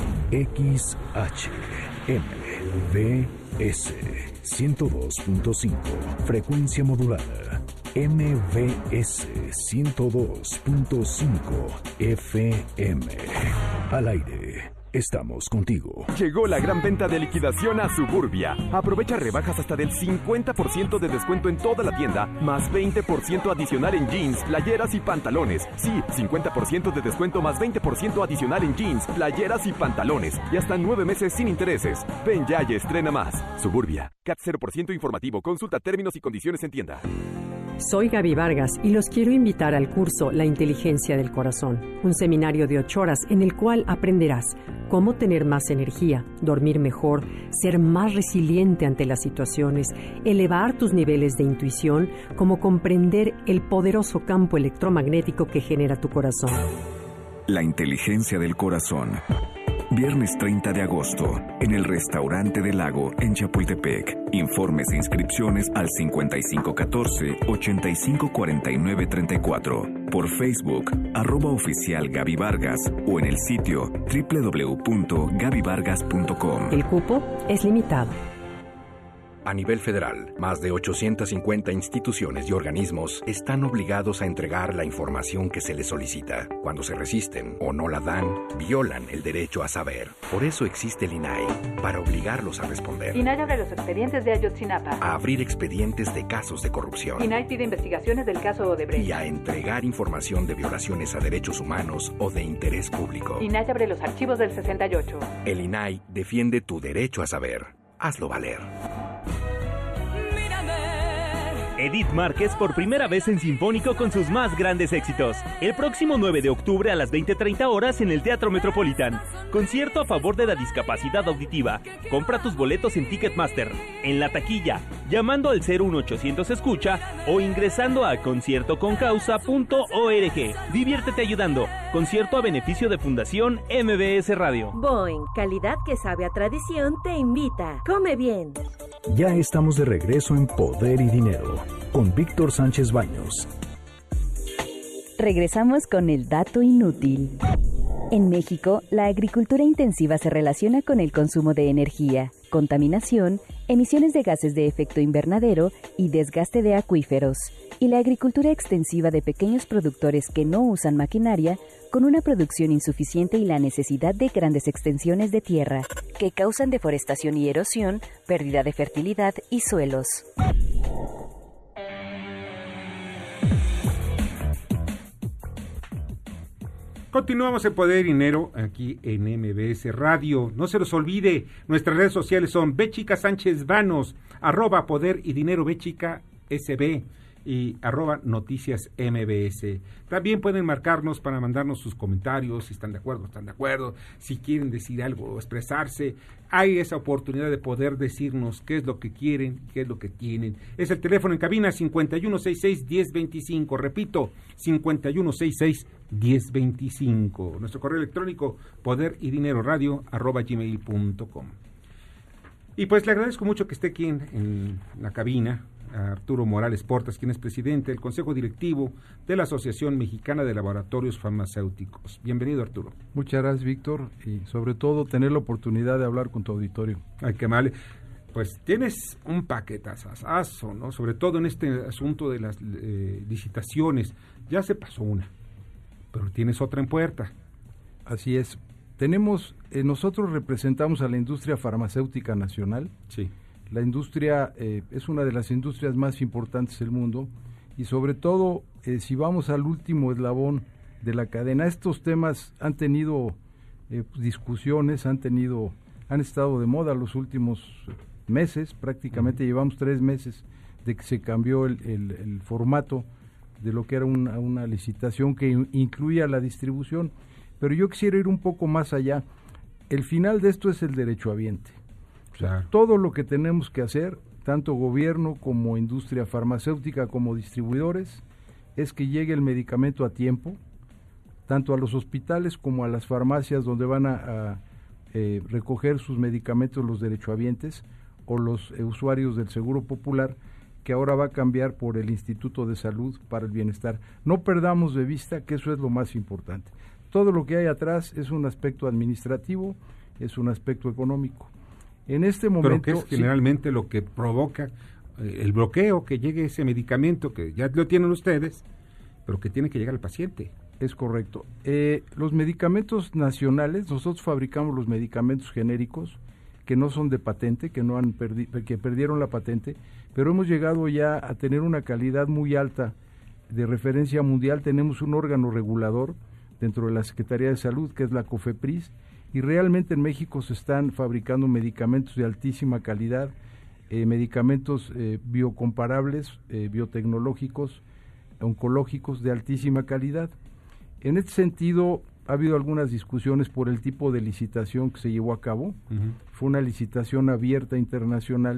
X H M V S ciento dos punto cinco, frecuencia modulada. M V S ciento dos punto cinco F M. Al aire. Estamos contigo. Llegó la gran venta de liquidación a Suburbia. Aprovecha rebajas hasta del cincuenta por ciento de descuento en toda la tienda, más veinte por ciento adicional en jeans, playeras y pantalones. Sí, cincuenta por ciento de descuento más veinte por ciento adicional en jeans, playeras y pantalones. Y hasta nueve meses sin intereses. Ven ya y estrena más. Suburbia. C A T cero por ciento informativo. Consulta términos y condiciones en tienda. Soy Gaby Vargas y los quiero invitar al curso La Inteligencia del Corazón, un seminario de ocho horas en el cual aprenderás cómo tener más energía, dormir mejor, ser más resiliente ante las situaciones, elevar tus niveles de intuición, cómo comprender el poderoso campo electromagnético que genera tu corazón. La Inteligencia del Corazón. Viernes treinta de agosto, en el Restaurante del Lago, en Chapultepec. Informes e inscripciones al cincuenta y cinco catorce, ochenta y cinco cuarenta y nueve treinta y cuatro. Por Facebook, arroba oficial Gaby Vargas, o en el sitio doble u doble u doble u punto gaby vargas punto com. El cupo es limitado. A nivel federal, más de ochocientas cincuenta instituciones y organismos están obligados a entregar la información que se les solicita. Cuando se resisten o no la dan, violan el derecho a saber. Por eso existe el I N A I, para obligarlos a responder. I N A I abre los expedientes de Ayotzinapa. A abrir expedientes de casos de corrupción. I N A I pide investigaciones del caso Odebrecht. Y a entregar información de violaciones a derechos humanos o de interés público. I N A I abre los archivos del sesenta y ocho. El I N A I defiende tu derecho a saber. Hazlo valer. Edith Márquez por primera vez en Sinfónico con sus más grandes éxitos. El próximo nueve de octubre a las veinte treinta horas en el Teatro Metropolitan. Concierto a favor de la discapacidad auditiva. Compra tus boletos en Ticketmaster, en la taquilla, llamando al cero uno ochocientos escucha o ingresando a concierto con causa punto org. Diviértete ayudando. Concierto a beneficio de Fundación M B S Radio. Boeing, calidad que sabe a tradición, te invita. Come bien. Ya estamos de regreso en Poder y Dinero con Víctor Sánchez Baños. Regresamos con el dato inútil. En México, la agricultura intensiva se relaciona con el consumo de energía, contaminación, emisiones de gases de efecto invernadero y desgaste de acuíferos, y la agricultura extensiva de pequeños productores que no usan maquinaria, con una producción insuficiente y la necesidad de grandes extensiones de tierra, que causan deforestación y erosión, pérdida de fertilidad y suelos. Continuamos en Poder y Dinero aquí en M B S Radio. No se los olvide, nuestras redes sociales son Bechica Sánchez Vanos, arroba Poder y Dinero Bechica S B y arroba Noticias M B S. También pueden marcarnos para mandarnos sus comentarios, si están de acuerdo, están de acuerdo, si quieren decir algo o expresarse. Hay esa oportunidad de poder decirnos qué es lo que quieren, qué es lo que tienen. Es el teléfono en cabina cincuenta y uno sesenta y seis, diez veinticinco. Repito, cincuenta y uno sesenta y seis, diez veinticinco. Nuestro correo electrónico poder y dinero radio arroba gmail punto com. Y pues le agradezco mucho que esté aquí en, en la cabina a Arturo Morales Portas, quien es presidente del Consejo Directivo de la Asociación Mexicana de Laboratorios Farmacéuticos. Bienvenido, Arturo. Muchas gracias, Víctor, y sobre todo tener la oportunidad de hablar con tu auditorio. Ay, qué mal. Pues tienes un paquetazo, ¿no? Sobre todo en este asunto de las eh, licitaciones. Ya se pasó una, pero tienes otra en puerta. Así es. Tenemos, eh, nosotros representamos a la industria farmacéutica nacional. Sí. La industria eh, es una de las industrias más importantes del mundo y sobre todo eh, si vamos al último eslabón de la cadena, estos temas han tenido eh, discusiones, han tenido, han estado de moda los últimos meses, prácticamente uh-huh. Llevamos tres meses de que se cambió el, el, el formato de lo que era una, una licitación que in, incluía la distribución, pero yo quisiera ir un poco más allá. El final de esto es el derechohabiente. O sea, claro. Todo lo que tenemos que hacer, tanto gobierno como industria farmacéutica como distribuidores, es que llegue el medicamento a tiempo, tanto a los hospitales como a las farmacias donde van a, a eh, recoger sus medicamentos los derechohabientes o los eh, usuarios del Seguro Popular, que ahora va a cambiar por el Instituto de Salud para el Bienestar. No perdamos de vista que eso es lo más importante. Todo lo que hay atrás es un aspecto administrativo, es un aspecto económico. En este momento, pero que es generalmente sí, lo que provoca eh, el bloqueo, que llegue ese medicamento que ya lo tienen ustedes, pero que tiene que llegar al paciente. Es correcto. Eh, los medicamentos nacionales, nosotros fabricamos los medicamentos genéricos que no son de patente, que no han perdi- que perdieron la patente, pero hemos llegado ya a tener una calidad muy alta de referencia mundial. Tenemos un órgano regulador dentro de la Secretaría de Salud, que es la COFEPRIS, y realmente en México se están fabricando medicamentos de altísima calidad, eh, medicamentos eh, biocomparables, eh, biotecnológicos, oncológicos de altísima calidad. En este sentido, ha habido algunas discusiones por el tipo de licitación que se llevó a cabo. Uh-huh. Fue una licitación abierta internacional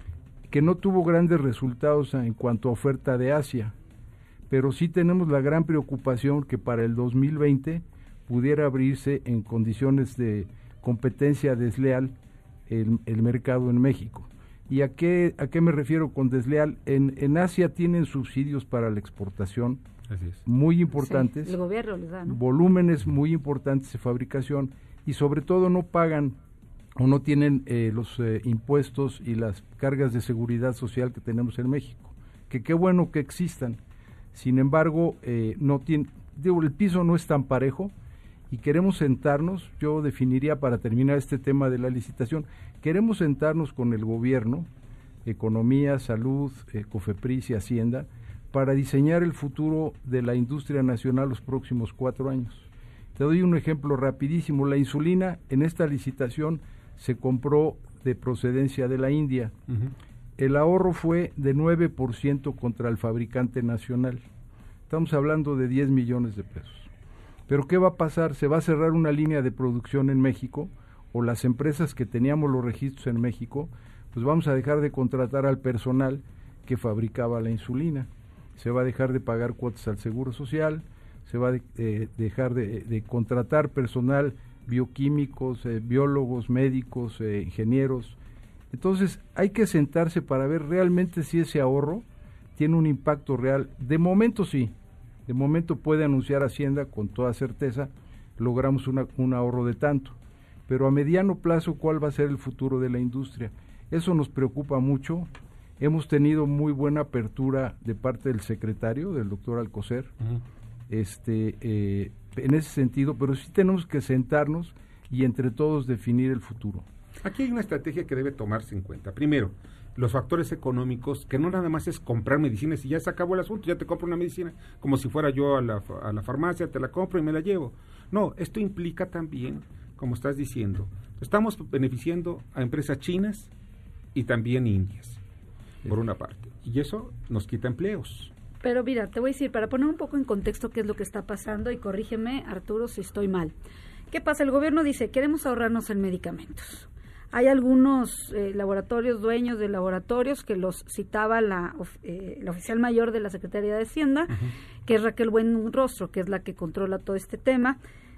que no tuvo grandes resultados en cuanto a oferta de Asia, pero sí tenemos la gran preocupación que para el dos mil veinte pudiera abrirse en condiciones de competencia desleal el, el mercado en México. ¿Y a qué, a qué me refiero con desleal? En, en Asia tienen subsidios para la exportación. Así es. Muy importantes. Sí, el gobierno les da, ¿no? Volúmenes muy importantes de fabricación y sobre todo no pagan o no tienen eh, los eh, impuestos y las cargas de seguridad social que tenemos en México. Que qué bueno que existan. Sin embargo, eh, no tiene, digo, el piso no es tan parejo. Y queremos sentarnos, yo definiría para terminar este tema de la licitación, queremos sentarnos con el gobierno, Economía, Salud, eh, COFEPRIS y Hacienda, para diseñar el futuro de la industria nacional los próximos cuatro años. Te doy un ejemplo rapidísimo. La insulina en esta licitación se compró de procedencia de la India. Uh-huh. el ahorro fue de nueve por ciento contra el fabricante nacional. Estamos hablando de diez millones de pesos. Pero ¿qué va a pasar? ¿Se va a cerrar una línea de producción en México? ¿O las empresas que teníamos los registros en México, pues vamos a dejar de contratar al personal que fabricaba la insulina? Se va a dejar de pagar cuotas al Seguro Social, se va a de, eh, dejar de, de contratar personal, bioquímicos, eh, biólogos, médicos, eh, ingenieros. Entonces hay que sentarse para ver realmente si ese ahorro tiene un impacto real. De momento sí, de momento puede anunciar Hacienda con toda certeza, logramos una, un ahorro de tanto, pero a mediano plazo, ¿cuál va a ser el futuro de la industria? Eso nos preocupa mucho. Hemos tenido muy buena apertura de parte del secretario, del doctor Alcocer, uh-huh. este, eh, en ese sentido, pero sí tenemos que sentarnos y entre todos definir el futuro. Aquí hay una estrategia que debe tomarse en cuenta. Primero, los factores económicos, que no nada más es comprar medicinas y ya se acabó el asunto, ya te compro una medicina, como si fuera yo a la, a la farmacia, te la compro y me la llevo. No, esto implica también, como estás diciendo, estamos beneficiando a empresas chinas y también indias, por una parte, y eso nos quita empleos. Pero mira, te voy a decir, para poner un poco en contexto qué es lo que está pasando, y corrígeme, Arturo, si estoy mal. ¿Qué pasa? El gobierno dice, queremos ahorrarnos en medicamentos. Hay algunos eh, laboratorios, dueños de laboratorios, que los citaba la, eh, la oficial mayor de la Secretaría de Hacienda, uh-huh. que es Raquel Buenrostro, que es la que controla todo este tema,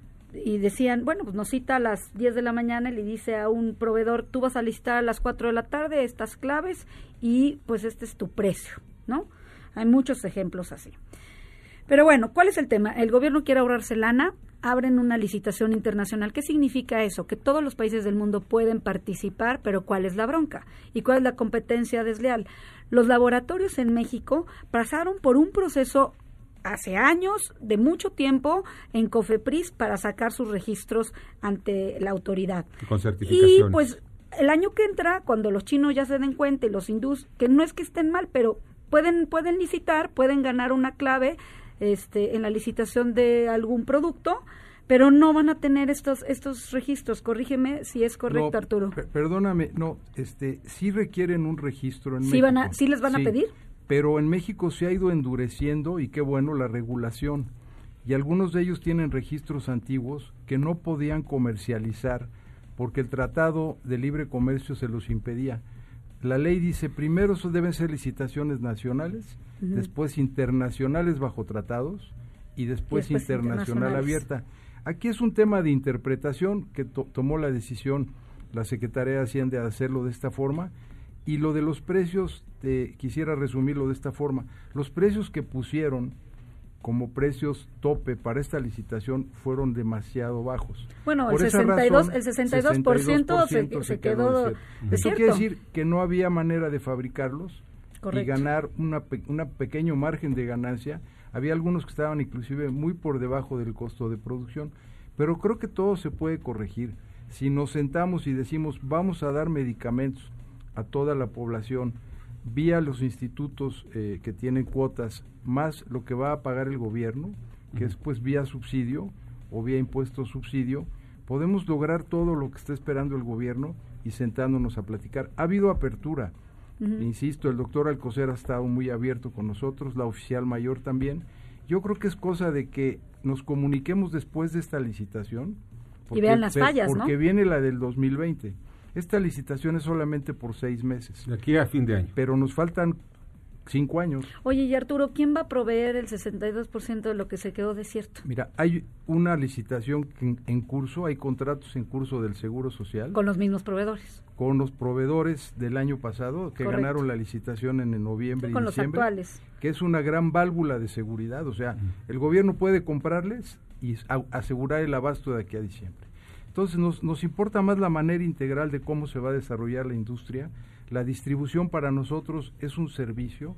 y decían, bueno, pues nos cita a las diez de la mañana y le dice a un proveedor, tú vas a listar a las cuatro de la tarde estas claves y pues este es tu precio, ¿no? Hay muchos ejemplos así. Pero bueno, ¿cuál es el tema? El gobierno quiere ahorrarse lana, abren una licitación internacional. ¿Qué significa eso? Que todos los países del mundo pueden participar, pero ¿cuál es la bronca? ¿Y cuál es la competencia desleal? Los laboratorios en México pasaron por un proceso hace años, de mucho tiempo, en COFEPRIS para sacar sus registros ante la autoridad. Con certificaciones. Y pues el año que entra, cuando los chinos ya se den cuenta y los hindús, que no es que estén mal, pero pueden, pueden licitar, pueden ganar una clave este, en la licitación de algún producto, pero no van a tener estos estos registros. Corrígeme si es correcto, no, Arturo. Per- perdóname, no, este, sí requieren un registro en ¿Sí México. Van a, ¿Sí les van sí, a pedir? Pero en México se ha ido endureciendo, y qué bueno, la regulación. Y algunos de ellos tienen registros antiguos que no podían comercializar porque el Tratado de Libre Comercio se los impedía. La ley dice, primero deben ser licitaciones nacionales, uh-huh. después internacionales bajo tratados y después, y después internacional abierta. Aquí es un tema de interpretación que to- tomó la decisión la Secretaría de Hacienda de hacerlo de esta forma, y lo de los precios, eh, quisiera resumirlo de esta forma. Los precios que pusieron como precios tope para esta licitación fueron demasiado bajos. Bueno, Por el, esa sesenta y dos, razón, el sesenta y dos por ciento se, se, se quedó desierto. desierto. Eso quiere decir que no había manera de fabricarlos. Correcto. Y ganar una pe- una pequeño margen de ganancia. Había algunos que estaban inclusive muy por debajo del costo de producción, pero creo que todo se puede corregir. Si nos sentamos y decimos, vamos a dar medicamentos a toda la población, vía los institutos eh, que tienen cuotas, más lo que va a pagar el gobierno, que uh-huh. es pues vía subsidio o vía impuesto subsidio, podemos lograr todo lo que está esperando el gobierno y sentándonos a platicar. Ha habido apertura, uh-huh. insisto, el doctor Alcocer ha estado muy abierto con nosotros, la oficial mayor también. Yo creo que es cosa de que nos comuniquemos después de esta licitación. Porque, y vean las fallas, porque ¿no? Porque viene la del dos mil veinte. Esta licitación es solamente por seis meses. De aquí a fin de año. Pero nos faltan cinco años. Oye, y Arturo, ¿quién va a proveer el sesenta y dos por ciento de lo que se quedó desierto? Mira, hay una licitación en, en curso, hay contratos en curso del Seguro Social. Con los mismos proveedores. Con los proveedores del año pasado, que Correcto. Ganaron la licitación en, en noviembre sí, y con diciembre. Con los actuales. Que es una gran válvula de seguridad, o sea, uh-huh. el gobierno puede comprarles y a, asegurar el abasto de aquí a diciembre. Entonces nos, nos importa más la manera integral de cómo se va a desarrollar la industria. La distribución para nosotros es un servicio.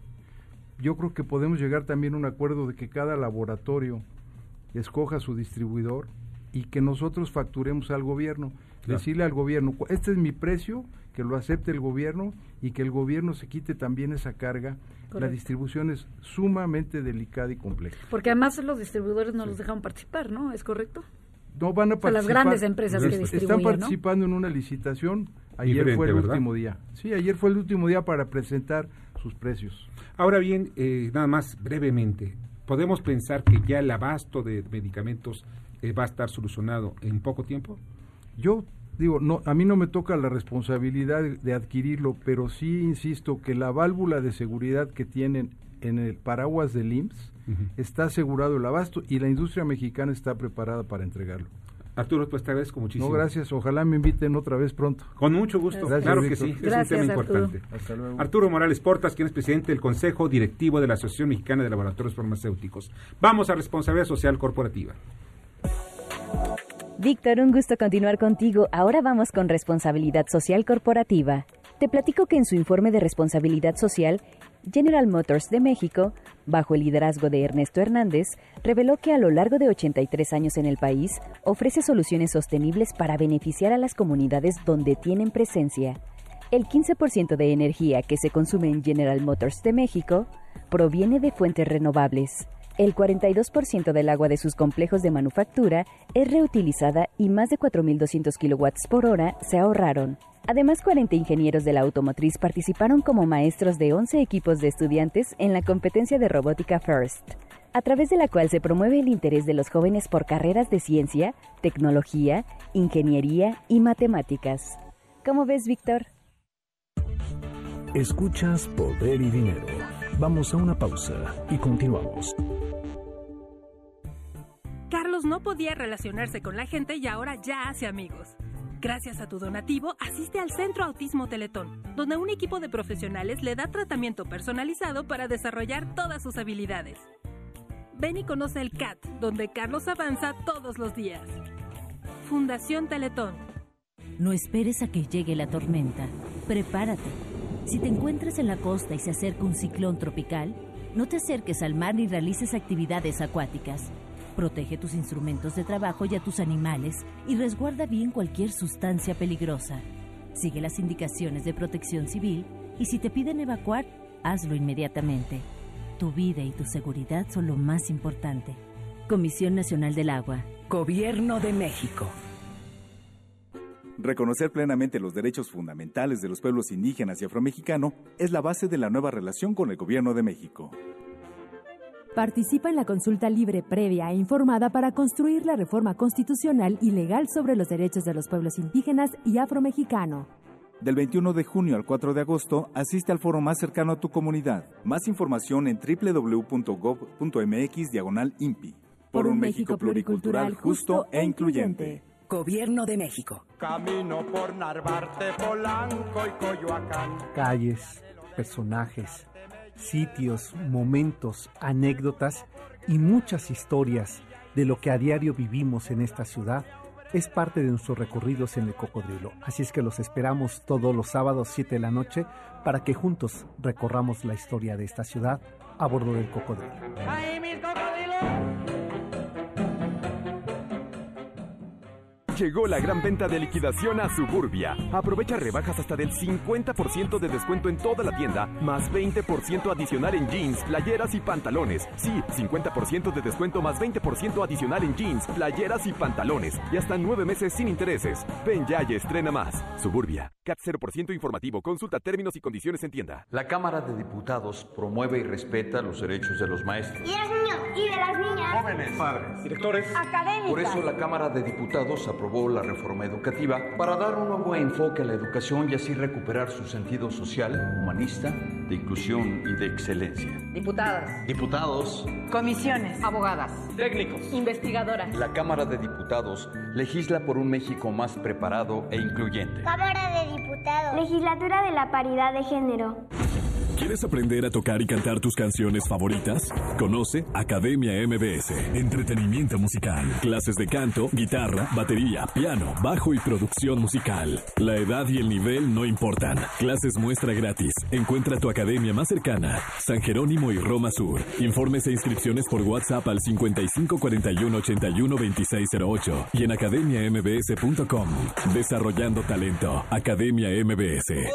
Yo creo que podemos llegar también a un acuerdo de que cada laboratorio escoja su distribuidor y que nosotros facturemos al gobierno. Claro. Decirle al gobierno, este es mi precio, que lo acepte el gobierno y que el gobierno se quite también esa carga. Correcto. La distribución es sumamente delicada y compleja. Porque además los distribuidores no sí. los dejan participar, ¿no? ¿Es correcto? No van a o sea, participar. las grandes empresas que distribuyen, están participando, ¿no? En una licitación Ayer Diferente, fue el ¿verdad? último día. Sí, ayer fue el último día para presentar sus precios. Ahora bien, eh, nada más brevemente, ¿podemos pensar que ya el abasto de medicamentos eh, va a estar solucionado en poco tiempo? Yo digo, no, a mí no me toca la responsabilidad de, de adquirirlo, pero sí insisto que la válvula de seguridad que tienen en el paraguas del I M S S uh-huh. está asegurado el abasto y la industria mexicana está preparada para entregarlo. Arturo, pues te agradezco muchísimo. No, gracias. Ojalá me inviten otra vez pronto. Con mucho gusto. Gracias, claro Víctor. que sí. Gracias, es un tema Arturo. importante. Hasta luego. Arturo Morales Portas, quien es presidente del Consejo Directivo de la Asociación Mexicana de Laboratorios Farmacéuticos. Vamos a responsabilidad social corporativa. Víctor, un gusto continuar contigo. Ahora vamos con responsabilidad social corporativa. Te platico que en su informe de responsabilidad social, General Motors de México, bajo el liderazgo de Ernesto Hernández, reveló que a lo largo de ochenta y tres años en el país, ofrece soluciones sostenibles para beneficiar a las comunidades donde tienen presencia. El quince por ciento de energía que se consume en General Motors de México proviene de fuentes renovables. El cuarenta y dos por ciento del agua de sus complejos de manufactura es reutilizada y más de cuatro mil doscientos kilowatts por hora se ahorraron. Además, cuarenta ingenieros de la automotriz participaron como maestros de once equipos de estudiantes en la competencia de robótica FIRST, a través de la cual se promueve el interés de los jóvenes por carreras de ciencia, tecnología, ingeniería y matemáticas. ¿Cómo ves, Víctor? Escuchas Poder y Dinero. Vamos a una pausa y continuamos. Carlos no podía relacionarse con la gente y ahora ya hace amigos. Gracias a tu donativo, asiste al Centro Autismo Teletón, donde un equipo de profesionales le da tratamiento personalizado para desarrollar todas sus habilidades. Ven y conoce el C A T, donde Carlos avanza todos los días. Fundación Teletón. No esperes a que llegue la tormenta. Prepárate. Si te encuentras en la costa y se acerca un ciclón tropical, no te acerques al mar ni realices actividades acuáticas. Protege tus instrumentos de trabajo y a tus animales y resguarda bien cualquier sustancia peligrosa. Sigue las indicaciones de Protección Civil y si te piden evacuar, hazlo inmediatamente. Tu vida y tu seguridad son lo más importante. Comisión Nacional del Agua. Gobierno de México. Reconocer plenamente los derechos fundamentales de los pueblos indígenas y afromexicanos es la base de la nueva relación con el Gobierno de México. Participa en la consulta libre, previa e informada para construir la reforma constitucional y legal sobre los derechos de los pueblos indígenas y afromexicano. Del veintiuno de junio al cuatro de agosto, asiste al foro más cercano a tu comunidad. Más información en doble u doble u doble u punto gob punto m x diagonal I N P I. Por un México pluricultural, justo e incluyente. Gobierno de México. Camino por Narvarte, Polanco y Coyoacán. Calles, personajes, sitios, momentos, anécdotas y muchas historias de lo que a diario vivimos en esta ciudad es parte de nuestros recorridos en el Cocodrilo. Así es que los esperamos todos los sábados siete de la noche para que juntos recorramos la historia de esta ciudad a bordo del Cocodrilo. ¡Ay, mis cocodrilos! Llegó la gran venta de liquidación a Suburbia. Aprovecha rebajas hasta del cincuenta por ciento de descuento en toda la tienda, más veinte por ciento adicional en jeans, playeras y pantalones. Sí, cincuenta por ciento de descuento más veinte por ciento adicional en jeans, playeras y pantalones. Y hasta nueve meses sin intereses. Ven ya y estrena más. Suburbia. C A T cero por ciento informativo. Consulta términos y condiciones en tienda. La Cámara de Diputados promueve y respeta los derechos de los maestros, y de los niños, y de las niñas, jóvenes, padres, directores, académicas. Por eso la Cámara de Diputados aprobó la reforma educativa para dar un nuevo enfoque a la educación y así recuperar su sentido social, humanista, de inclusión y de excelencia. Diputadas, Diputados, comisiones, abogadas, técnicos, investigadoras. La Cámara de Diputados legisla por un México más preparado e incluyente. Cámara de Diputados. Legislatura de la Paridad de Género. ¿Quieres aprender a tocar y cantar tus canciones favoritas? Conoce Academia M B S. Entretenimiento musical. Clases de canto, guitarra, batería, piano, bajo y producción musical. La edad y el nivel no importan. Clases muestra gratis. Encuentra tu academia más cercana. San Jerónimo y Roma Sur. Informes e inscripciones por WhatsApp al cincuenta y cinco cuarenta y uno ochenta y uno veintiséis cero ocho y en academia m b s punto com. Desarrollando talento. Academia M B S.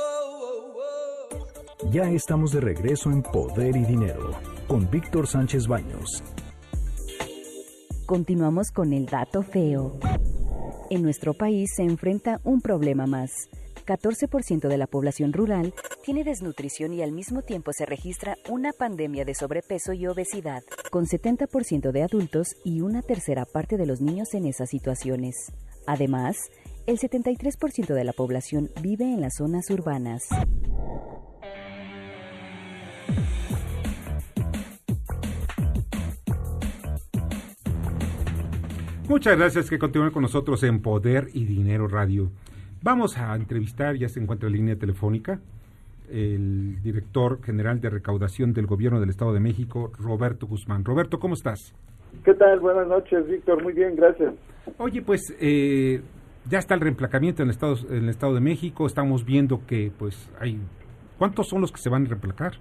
Ya estamos de regreso en Poder y Dinero con Víctor Sánchez Baños. Continuamos con el dato feo. En nuestro país se enfrenta un problema más. catorce por ciento de la población rural tiene desnutrición y al mismo tiempo se registra una pandemia de sobrepeso y obesidad, con setenta por ciento de adultos y una tercera parte de los niños en esas situaciones. Además, el setenta y tres por ciento de la población vive en las zonas urbanas. Muchas gracias que continúen con nosotros en Poder y Dinero Radio. Vamos a entrevistar, ya se encuentra en línea telefónica, el director general de recaudación del Gobierno del Estado de México, Roberto Guzmán. Roberto, ¿cómo estás? ¿Qué tal? Buenas noches, Víctor. Muy bien, gracias. Oye, pues eh, ya está el reemplacamiento en el Estado, en el Estado de México. Estamos viendo que pues hay... ¿Cuántos son los que se van a reemplacar?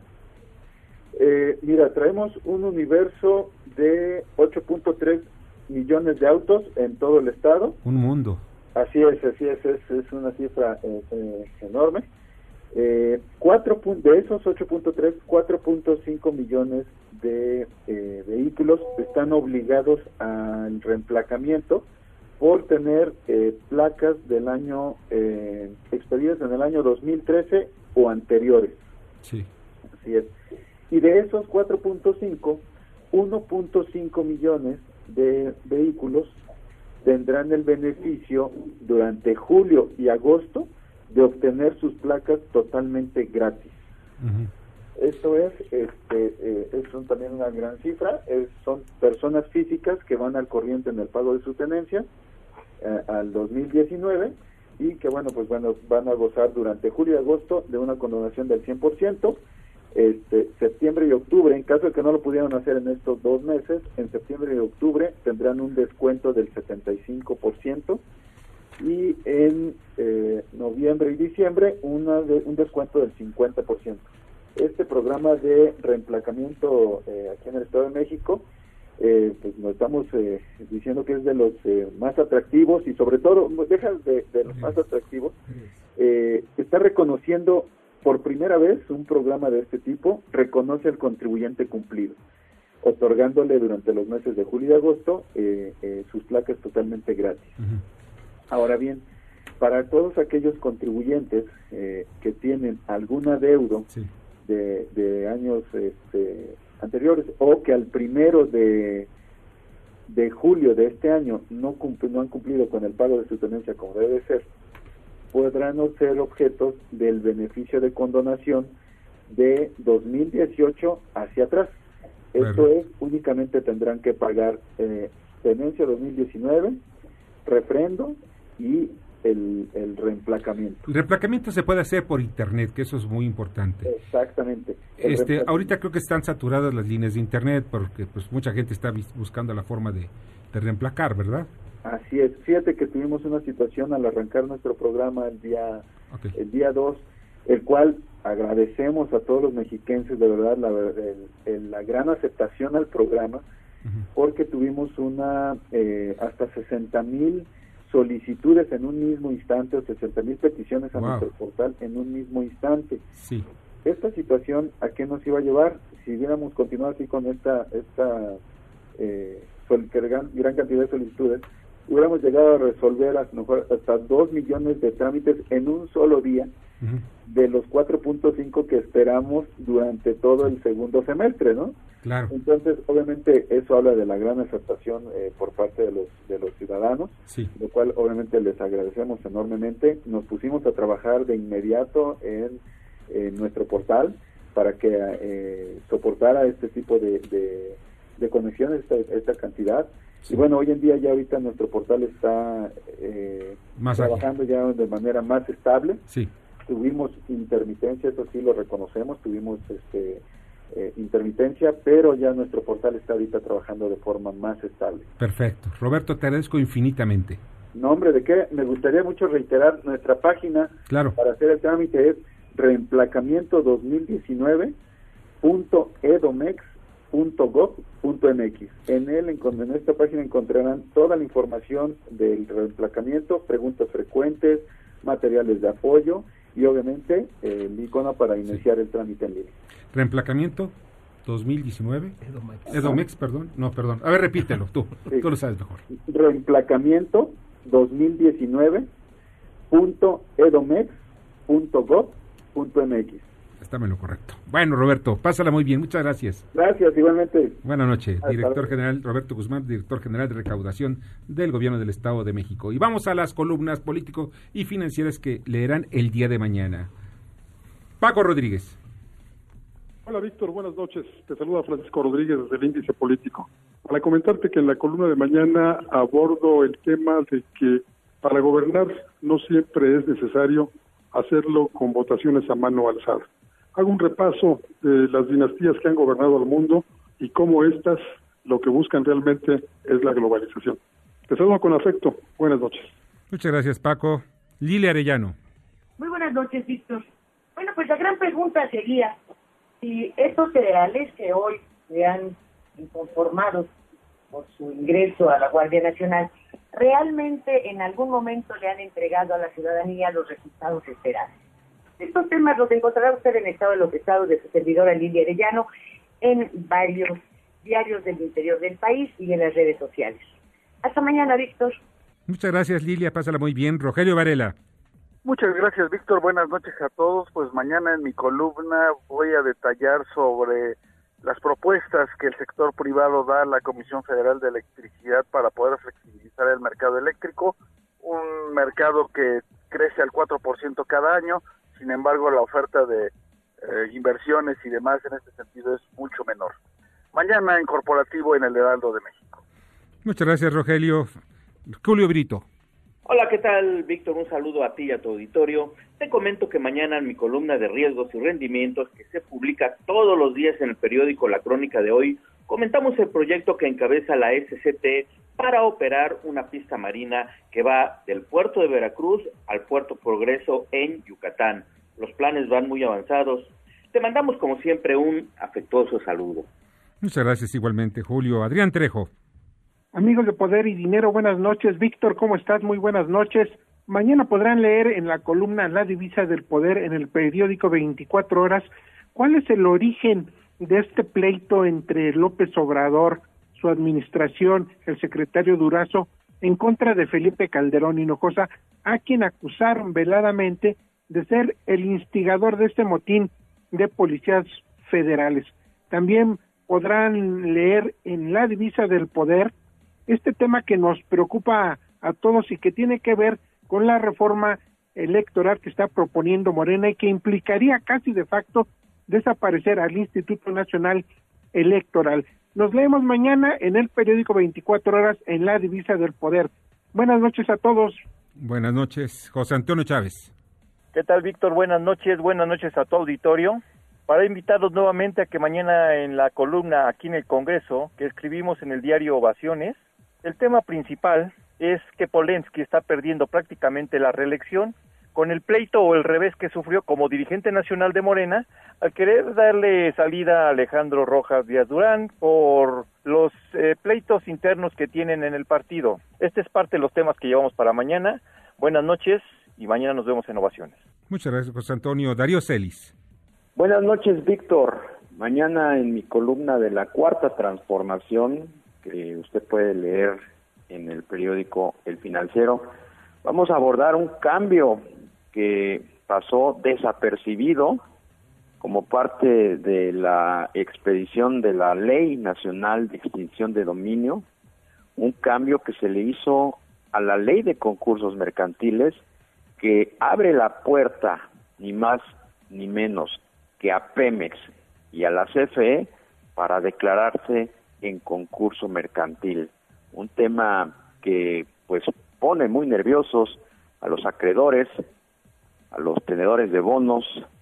Eh, mira, traemos un universo de ocho punto tres millones de autos en todo el estado. Un mundo. Así es, así es, es, es una cifra eh, eh, enorme. Eh, cuatro de esos ocho punto tres, cuatro punto cinco millones de eh, vehículos están obligados al reemplacamiento por tener eh, placas del año eh, expedidas en el año dos mil trece o anteriores. Sí. Así es. Y de esos cuatro punto cinco, uno punto cinco millones de vehículos tendrán el beneficio durante julio y agosto de obtener sus placas totalmente gratis. Uh-huh. Esto es, este, eh, es un, también una gran cifra. Es, son personas físicas que van al corriente en el pago de su tenencia eh, al dos mil diecinueve y que bueno, pues bueno, van a gozar durante julio y agosto de una condonación del cien por ciento. Este, septiembre y octubre, en caso de que no lo pudieran hacer en estos dos meses, en septiembre y octubre tendrán un descuento del setenta y cinco por ciento y en eh, noviembre y diciembre una de, un descuento del cincuenta por ciento. Este programa de reemplacamiento eh, aquí en el Estado de México, eh, pues nos estamos eh, diciendo que es de los eh, más atractivos y sobre todo, deja de, de los más atractivos, eh, está reconociendo por primera vez un programa de este tipo, reconoce al contribuyente cumplido, otorgándole durante los meses de julio y agosto eh, eh, sus placas totalmente gratis. Uh-huh. Ahora bien, para todos aquellos contribuyentes eh, que tienen algún adeudo sí. de, de años este, anteriores o que al primero de, de julio de este año no, cumpl- no han cumplido con el pago de su tenencia como debe ser, podrán ser objetos del beneficio de condonación de dos mil dieciocho hacia atrás. Bueno. Esto es, únicamente tendrán que pagar eh, tenencia dos mil diecinueve, refrendo y el, el reemplacamiento. El reemplacamiento se puede hacer por internet, que eso es muy importante. Exactamente. Este, ahorita creo que están saturadas las líneas de internet porque pues mucha gente está buscando la forma de, de reemplacar, ¿verdad? Así es. Fíjate que tuvimos una situación al arrancar nuestro programa el día okay. el día dos, el cual agradecemos a todos los mexiquenses, de verdad, la, el, el, la gran aceptación al programa, uh-huh. porque tuvimos una eh, hasta sesenta mil solicitudes en un mismo instante, o sesenta mil peticiones a wow. nuestro portal en un mismo instante. Sí. Esta situación, ¿a qué nos iba a llevar? Si hubiéramos continuado así con esta esta eh, gran, gran cantidad de solicitudes, hubiéramos llegado a resolver a lo mejor hasta dos millones de trámites en un solo día, uh-huh. de los cuatro punto cinco que esperamos durante todo el segundo semestre, ¿no? Claro. Entonces, obviamente, eso habla de la gran aceptación eh, por parte de los de los ciudadanos, sí. lo cual obviamente les agradecemos enormemente. Nos pusimos a trabajar de inmediato en, en nuestro portal para que eh, soportara este tipo de, de, de conexiones, esta, esta cantidad. Sí. Y bueno, hoy en día ya ahorita nuestro portal está eh, trabajando ágil. Ya de manera más estable. Sí. Tuvimos intermitencia, eso sí lo reconocemos, tuvimos este eh, intermitencia, pero ya nuestro portal está ahorita trabajando de forma más estable. Perfecto. Roberto, te agradezco infinitamente. No, hombre, ¿de qué? Me gustaría mucho reiterar nuestra página claro. para hacer el trámite, es reemplacamiento dos mil diecinueve punto edomex punto gob punto mx. En él, en esta página encontrarán toda la información del reemplacamiento, preguntas frecuentes, materiales de apoyo y obviamente eh, el icono para iniciar sí. el trámite en línea. Reemplacamiento dos mil diecinueve Edomex. Edomex, perdón. No, perdón. A ver, repítelo tú. Sí. Tú lo sabes mejor. Reemplacamiento dos mil diecinueve punto edomex punto gob punto m x. Está en lo correcto. Bueno, Roberto, pásala muy bien, muchas gracias. Gracias, igualmente. Buenas noches, Hasta director luego. general Roberto Guzmán, director general de recaudación del Gobierno del Estado de México. Y vamos a las columnas político y financieras que leerán el día de mañana. Paco Rodríguez. Hola Víctor, buenas noches. Te saluda Francisco Rodríguez desde el Índice Político. Para comentarte que en la columna de mañana abordo el tema de que para gobernar no siempre es necesario hacerlo con votaciones a mano alzada. Hago un repaso de las dinastías que han gobernado al mundo y cómo estas lo que buscan realmente es la globalización. Te saludo con afecto. Buenas noches. Muchas gracias, Paco. Lilia Arellano. Muy buenas noches, Víctor. Bueno, pues la gran pregunta sería si estos cereales que hoy se han inconformado por su ingreso a la Guardia Nacional, realmente en algún momento le han entregado a la ciudadanía los resultados esperados. Estos temas los encontrará usted en Estado de los Estados de su servidora Lilia Arellano, en varios diarios del interior del país y en las redes sociales. Hasta mañana, Víctor. Muchas gracias, Lilia, pásala muy bien. Rogelio Varela. Muchas gracias, Víctor. Buenas noches a todos. Pues mañana en mi columna voy a detallar sobre las propuestas que el sector privado da a la Comisión Federal de Electricidad para poder flexibilizar el mercado eléctrico, un mercado que crece al cuatro por ciento cada año. Sin embargo, la oferta de eh, inversiones y demás en este sentido es mucho menor. Mañana en Corporativo en el Heraldo de México. Muchas gracias, Rogelio. Julio Brito. Hola, ¿qué tal, Víctor? Un saludo a ti y a tu auditorio. Te comento que mañana en mi columna de riesgos y rendimientos, que se publica todos los días en el periódico La Crónica de Hoy, comentamos el proyecto que encabeza la S C T para operar una pista marina que va del puerto de Veracruz al puerto Progreso en Yucatán. Los planes van muy avanzados. Te mandamos, como siempre, un afectuoso saludo. Muchas gracias igualmente, Julio. Adrián Trejo. Amigos de Poder y Dinero, buenas noches. Víctor, ¿cómo estás? Muy buenas noches. Mañana podrán leer en la columna La Divisa del Poder en el periódico veinticuatro horas cuál es el origen de este pleito entre López Obrador, su administración, el secretario Durazo, en contra de Felipe Calderón Hinojosa, a quien acusaron veladamente de ser el instigador de este motín de policías federales. También podrán leer en La Divisa del Poder este tema que nos preocupa a todos y que tiene que ver con la reforma electoral que está proponiendo Morena y que implicaría casi de facto desaparecer al Instituto Nacional Electoral. Nos leemos mañana en el periódico veinticuatro horas en La Divisa del Poder. Buenas noches a todos. Buenas noches, José Antonio Chávez. ¿Qué tal, Víctor? Buenas noches, buenas noches a tu auditorio. Para invitarlos nuevamente a que mañana en la columna aquí en el Congreso, que escribimos en el diario Ovaciones, el tema principal es que Polensky está perdiendo prácticamente la reelección con el pleito o el revés que sufrió como dirigente nacional de Morena al querer darle salida a Alejandro Rojas Díaz Durán por los eh, pleitos internos que tienen en el partido. Este es parte de los temas que llevamos para mañana. Buenas noches y mañana nos vemos en Ovaciones. Muchas gracias, José Antonio. Darío Celis. Buenas noches, Víctor. Mañana en mi columna de la Cuarta Transformación, que usted puede leer en el periódico El Financiero, vamos a abordar un cambio que pasó desapercibido como parte de la expedición de la Ley Nacional de Extinción de Dominio, un cambio que se le hizo a la Ley de Concursos Mercantiles, que abre la puerta, ni más ni menos, que a Pemex y a la C F E para declararse en concurso mercantil. Un tema que pues pone muy nerviosos a los acreedores, a los tenedores de bonos,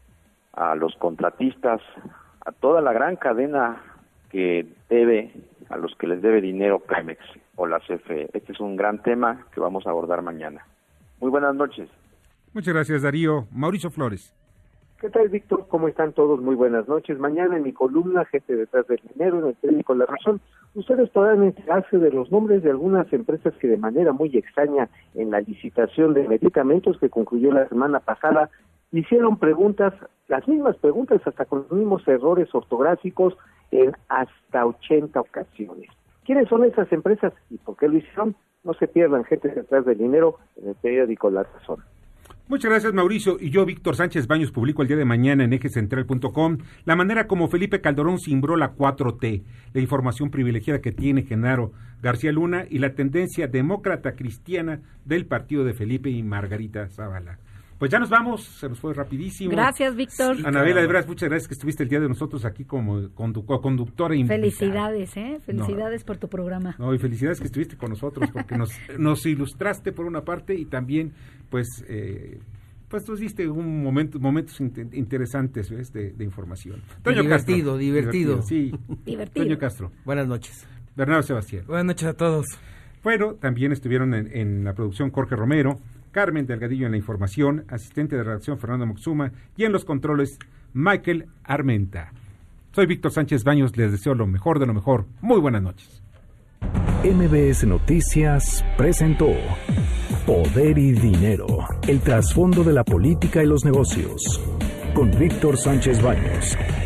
a los contratistas, a toda la gran cadena que debe, a los que les debe dinero Pemex o la C F E. Este es un gran tema que vamos a abordar mañana. Muy buenas noches. Muchas gracias, Darío. Mauricio Flores. ¿Qué tal, Víctor? ¿Cómo están todos? Muy buenas noches. Mañana en mi columna Gente detrás del dinero, en el periódico La Razón, ustedes podrán enterarse de los nombres de algunas empresas que de manera muy extraña en la licitación de medicamentos que concluyó la semana pasada hicieron preguntas, las mismas preguntas, hasta con los mismos errores ortográficos en hasta ochenta ocasiones. ¿Quiénes son esas empresas y por qué lo hicieron? No se pierdan Gente detrás del dinero en el periódico La Razón. Muchas gracias, Mauricio. Y yo, Víctor Sánchez Baños, publico el día de mañana en eje central punto com la manera como Felipe Calderón cimbró la cuatro T, la información privilegiada que tiene Genaro García Luna y la tendencia demócrata cristiana del partido de Felipe y Margarita Zavala. Pues ya nos vamos, se nos fue rapidísimo. Gracias, Víctor. Sí, Anabela, de veras, muchas gracias que estuviste el día de nosotros aquí como condu conductora invitada. Felicidades, ¿eh? Felicidades no, por tu programa. No, y felicidades que estuviste con nosotros porque nos, nos ilustraste por una parte y también, pues, eh, pues nos diste un momento, momentos in interesantes, ¿ves? De, de información. Toño divertido, Castro. divertido. Divertido, sí. Divertido. Toño Castro. Buenas noches. Bernardo Sebastián. Buenas noches a todos. Bueno, también estuvieron en, en la producción Jorge Romero, Carmen Delgadillo en la información, asistente de redacción Fernando Moxuma y en los controles Michael Armenta. Soy Víctor Sánchez Baños, les deseo lo mejor de lo mejor. Muy buenas noches. M B S Noticias presentó Poder y Dinero, el trasfondo de la política y los negocios, con Víctor Sánchez Baños.